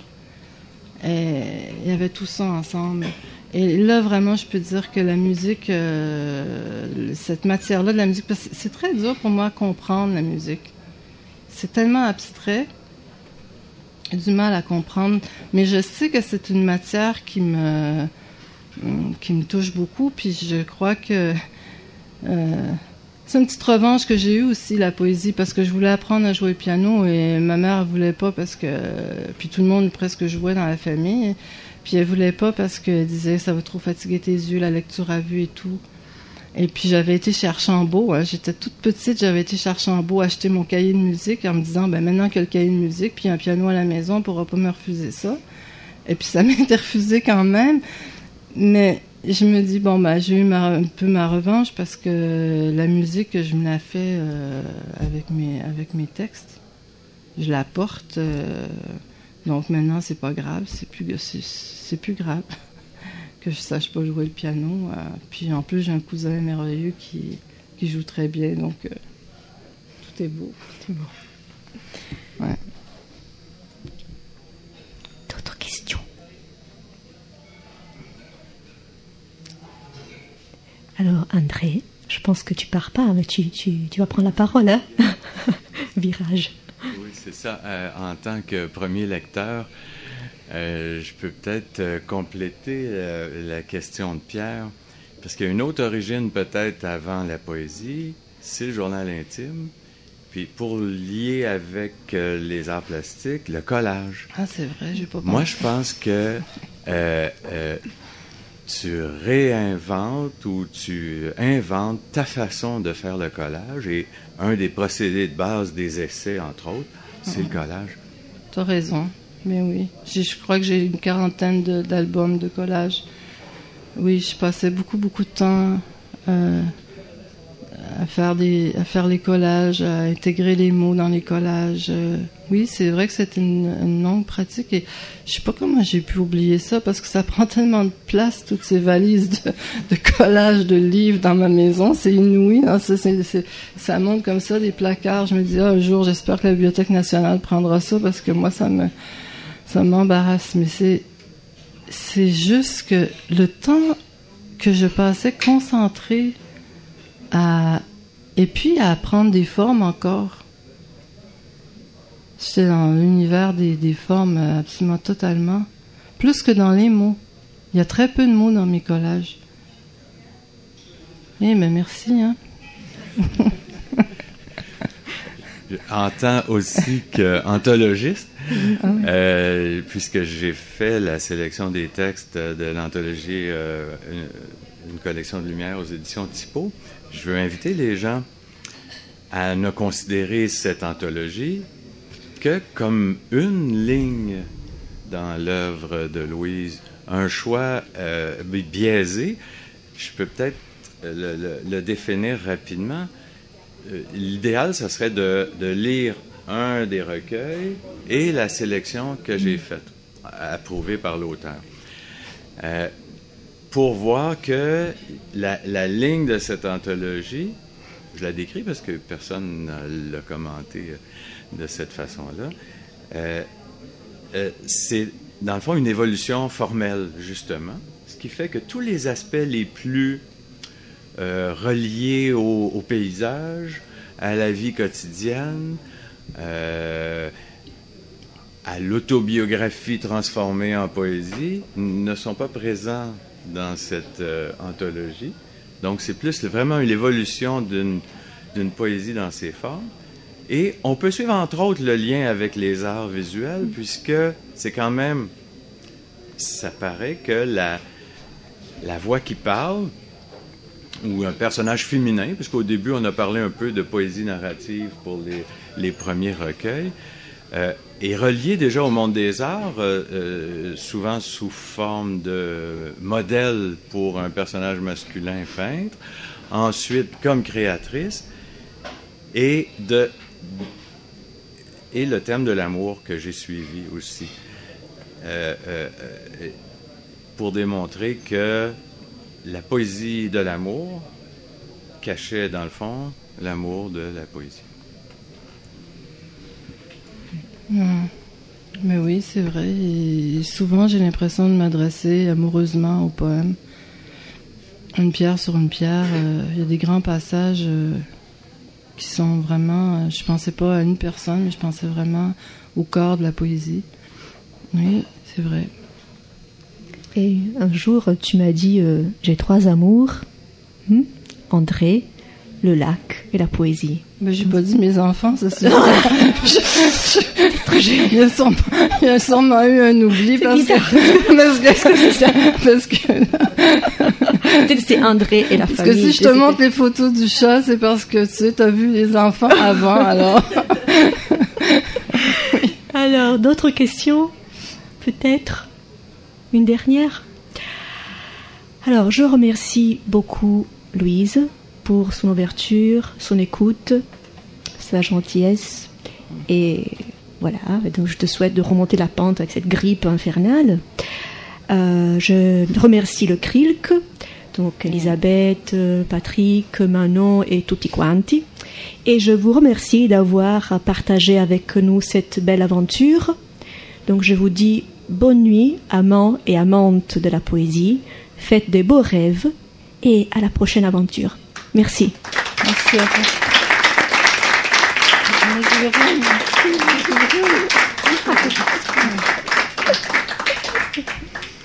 Et il y avait tout ça ensemble. Et là, vraiment, je peux dire que la musique, euh, cette matière-là de la musique, parce que c'est très dur pour moi à comprendre la musique. C'est tellement abstrait. J'ai du mal à comprendre. Mais je sais que c'est une matière qui me... qui me touche beaucoup, puis je crois que euh, c'est une petite revanche que j'ai eue aussi, la poésie, parce que je voulais apprendre à jouer le piano et ma mère ne voulait pas parce que... Puis tout le monde presque jouait dans la famille, puis elle voulait pas parce qu'elle disait ça va trop fatiguer tes yeux, la lecture à vue et tout. Et puis j'avais été chez Archambault, hein, j'étais toute petite, j'avais été chez Archambault acheter mon cahier de musique en me disant, ben maintenant qu'il y a le cahier de musique, puis un piano à la maison, on ne pourra pas me refuser ça. Et puis ça m'a été refusé quand même. Mais je me dis, bon, bah, j'ai eu ma, un peu ma revanche parce que la musique, je me la fais euh, avec, mes, avec mes textes. Je la porte. Euh, donc maintenant, c'est pas grave. C'est plus, c'est, c'est plus grave que je sache pas jouer le piano. Euh, puis en plus, j'ai un cousin merveilleux qui, qui joue très bien. Donc euh, tout est beau. Tout est beau. Ouais. D'autres questions? Alors, André, je pense que tu pars pas, mais tu, tu, tu vas prendre la parole, hein? Virage. Oui, c'est ça. Euh, en tant que premier lecteur, euh, je peux peut-être euh, compléter euh, la question de Pierre, parce qu'il y a une autre origine peut-être avant la poésie, c'est le journal intime. Puis pour lier avec euh, les arts plastiques, le collage. Ah, c'est vrai, j'ai pas pensé. Moi, je pense que... Euh, euh, tu réinventes ou tu inventes ta façon de faire le collage, et un des procédés de base des essais, entre autres, c'est mmh. le collage. Tu as raison, mais oui. J'ai, je crois que j'ai une quarantaine de, d'albums de collage. Oui, je passais beaucoup, beaucoup de temps euh, à, faire des, à faire les collages, à intégrer les mots dans les collages. Euh, oui, c'est vrai que c'est une, une longue pratique et je sais pas comment j'ai pu oublier ça parce que ça prend tellement de place, toutes ces valises de, de collages, de livres dans ma maison. C'est inouï. Hein? C'est, c'est, c'est, ça monte comme ça, des placards. Je me dis, ah, un jour, j'espère que la Bibliothèque nationale prendra ça parce que moi, ça me, ça m'embarrasse. Mais c'est, c'est juste que le temps que je passais concentré à, et puis à apprendre des formes encore. J'étais dans l'univers des, des formes absolument totalement. Plus que dans les mots. Il y a très peu de mots dans mes collages. Eh bien, merci, hein. En tant aussi qu'anthologiste, euh, puisque j'ai fait la sélection des textes de l'anthologie euh, une, une collection de lumière aux éditions Typo, je veux inviter les gens à ne considérer cette anthologie que comme une ligne dans l'œuvre de Louise, un choix euh, biaisé. Je peux peut-être le, le, le définir rapidement. Euh, l'idéal, ce serait de, de lire un des recueils et la sélection que j'ai faite, approuvée par l'auteur. Euh, pour voir que la, la ligne de cette anthologie, je la décris parce que personne ne l'a commenté de cette façon-là, euh, euh, c'est dans le fond une évolution formelle, justement, ce qui fait que tous les aspects les plus euh, reliés au, au paysage, à la vie quotidienne, euh, à l'autobiographie transformée en poésie, ne sont pas présents dans cette euh, anthologie. Donc, c'est plus vraiment une évolution d'une, d'une poésie dans ses formes. Et on peut suivre, entre autres, le lien avec les arts visuels, puisque c'est quand même... Ça paraît que la, la voix qui parle, ou un personnage féminin, puisqu'au début, on a parlé un peu de poésie narrative pour les, les premiers recueils, euh, est relié déjà au monde des arts, euh, euh, souvent sous forme de modèle pour un personnage masculin peintre, ensuite comme créatrice, et, de, et le thème de l'amour que j'ai suivi aussi, euh, euh, pour démontrer que la poésie de l'amour cachait dans le fond l'amour de la poésie. Mmh. Mais oui, c'est vrai. Et souvent, j'ai l'impression de m'adresser amoureusement au poème. Une pierre sur une pierre. Euh, il y a des grands passages euh, qui sont vraiment... Euh, je pensais pas à une personne, mais je pensais vraiment au corps de la poésie. Oui, c'est vrai. Et un jour, tu m'as dit euh, j'ai trois amours, hmm? André, le lac et la poésie. Mais j'ai pas dit mes enfants, ça c'est. Il y a sûrement, il y a sûrement eu un oubli parce que, parce que c'est ça, parce que peut-être c'est André et la parce famille. Parce que si je te montre les photos du chat, c'est parce que tu sais, t'as vu les enfants avant, alors. Oui. Alors, d'autres questions, peut-être une dernière. Alors, je remercie beaucoup Louise pour son ouverture, son écoute, sa gentillesse. Et voilà, donc je te souhaite de remonter la pente avec cette grippe infernale. Euh, je remercie le C R I L C, donc Elisabeth, Patrick, Manon et tutti quanti. Et je vous remercie d'avoir partagé avec nous cette belle aventure. Donc je vous dis bonne nuit, amants et amantes de la poésie. Faites de beaux rêves et à la prochaine aventure. Merci. Merci à vous. Merci.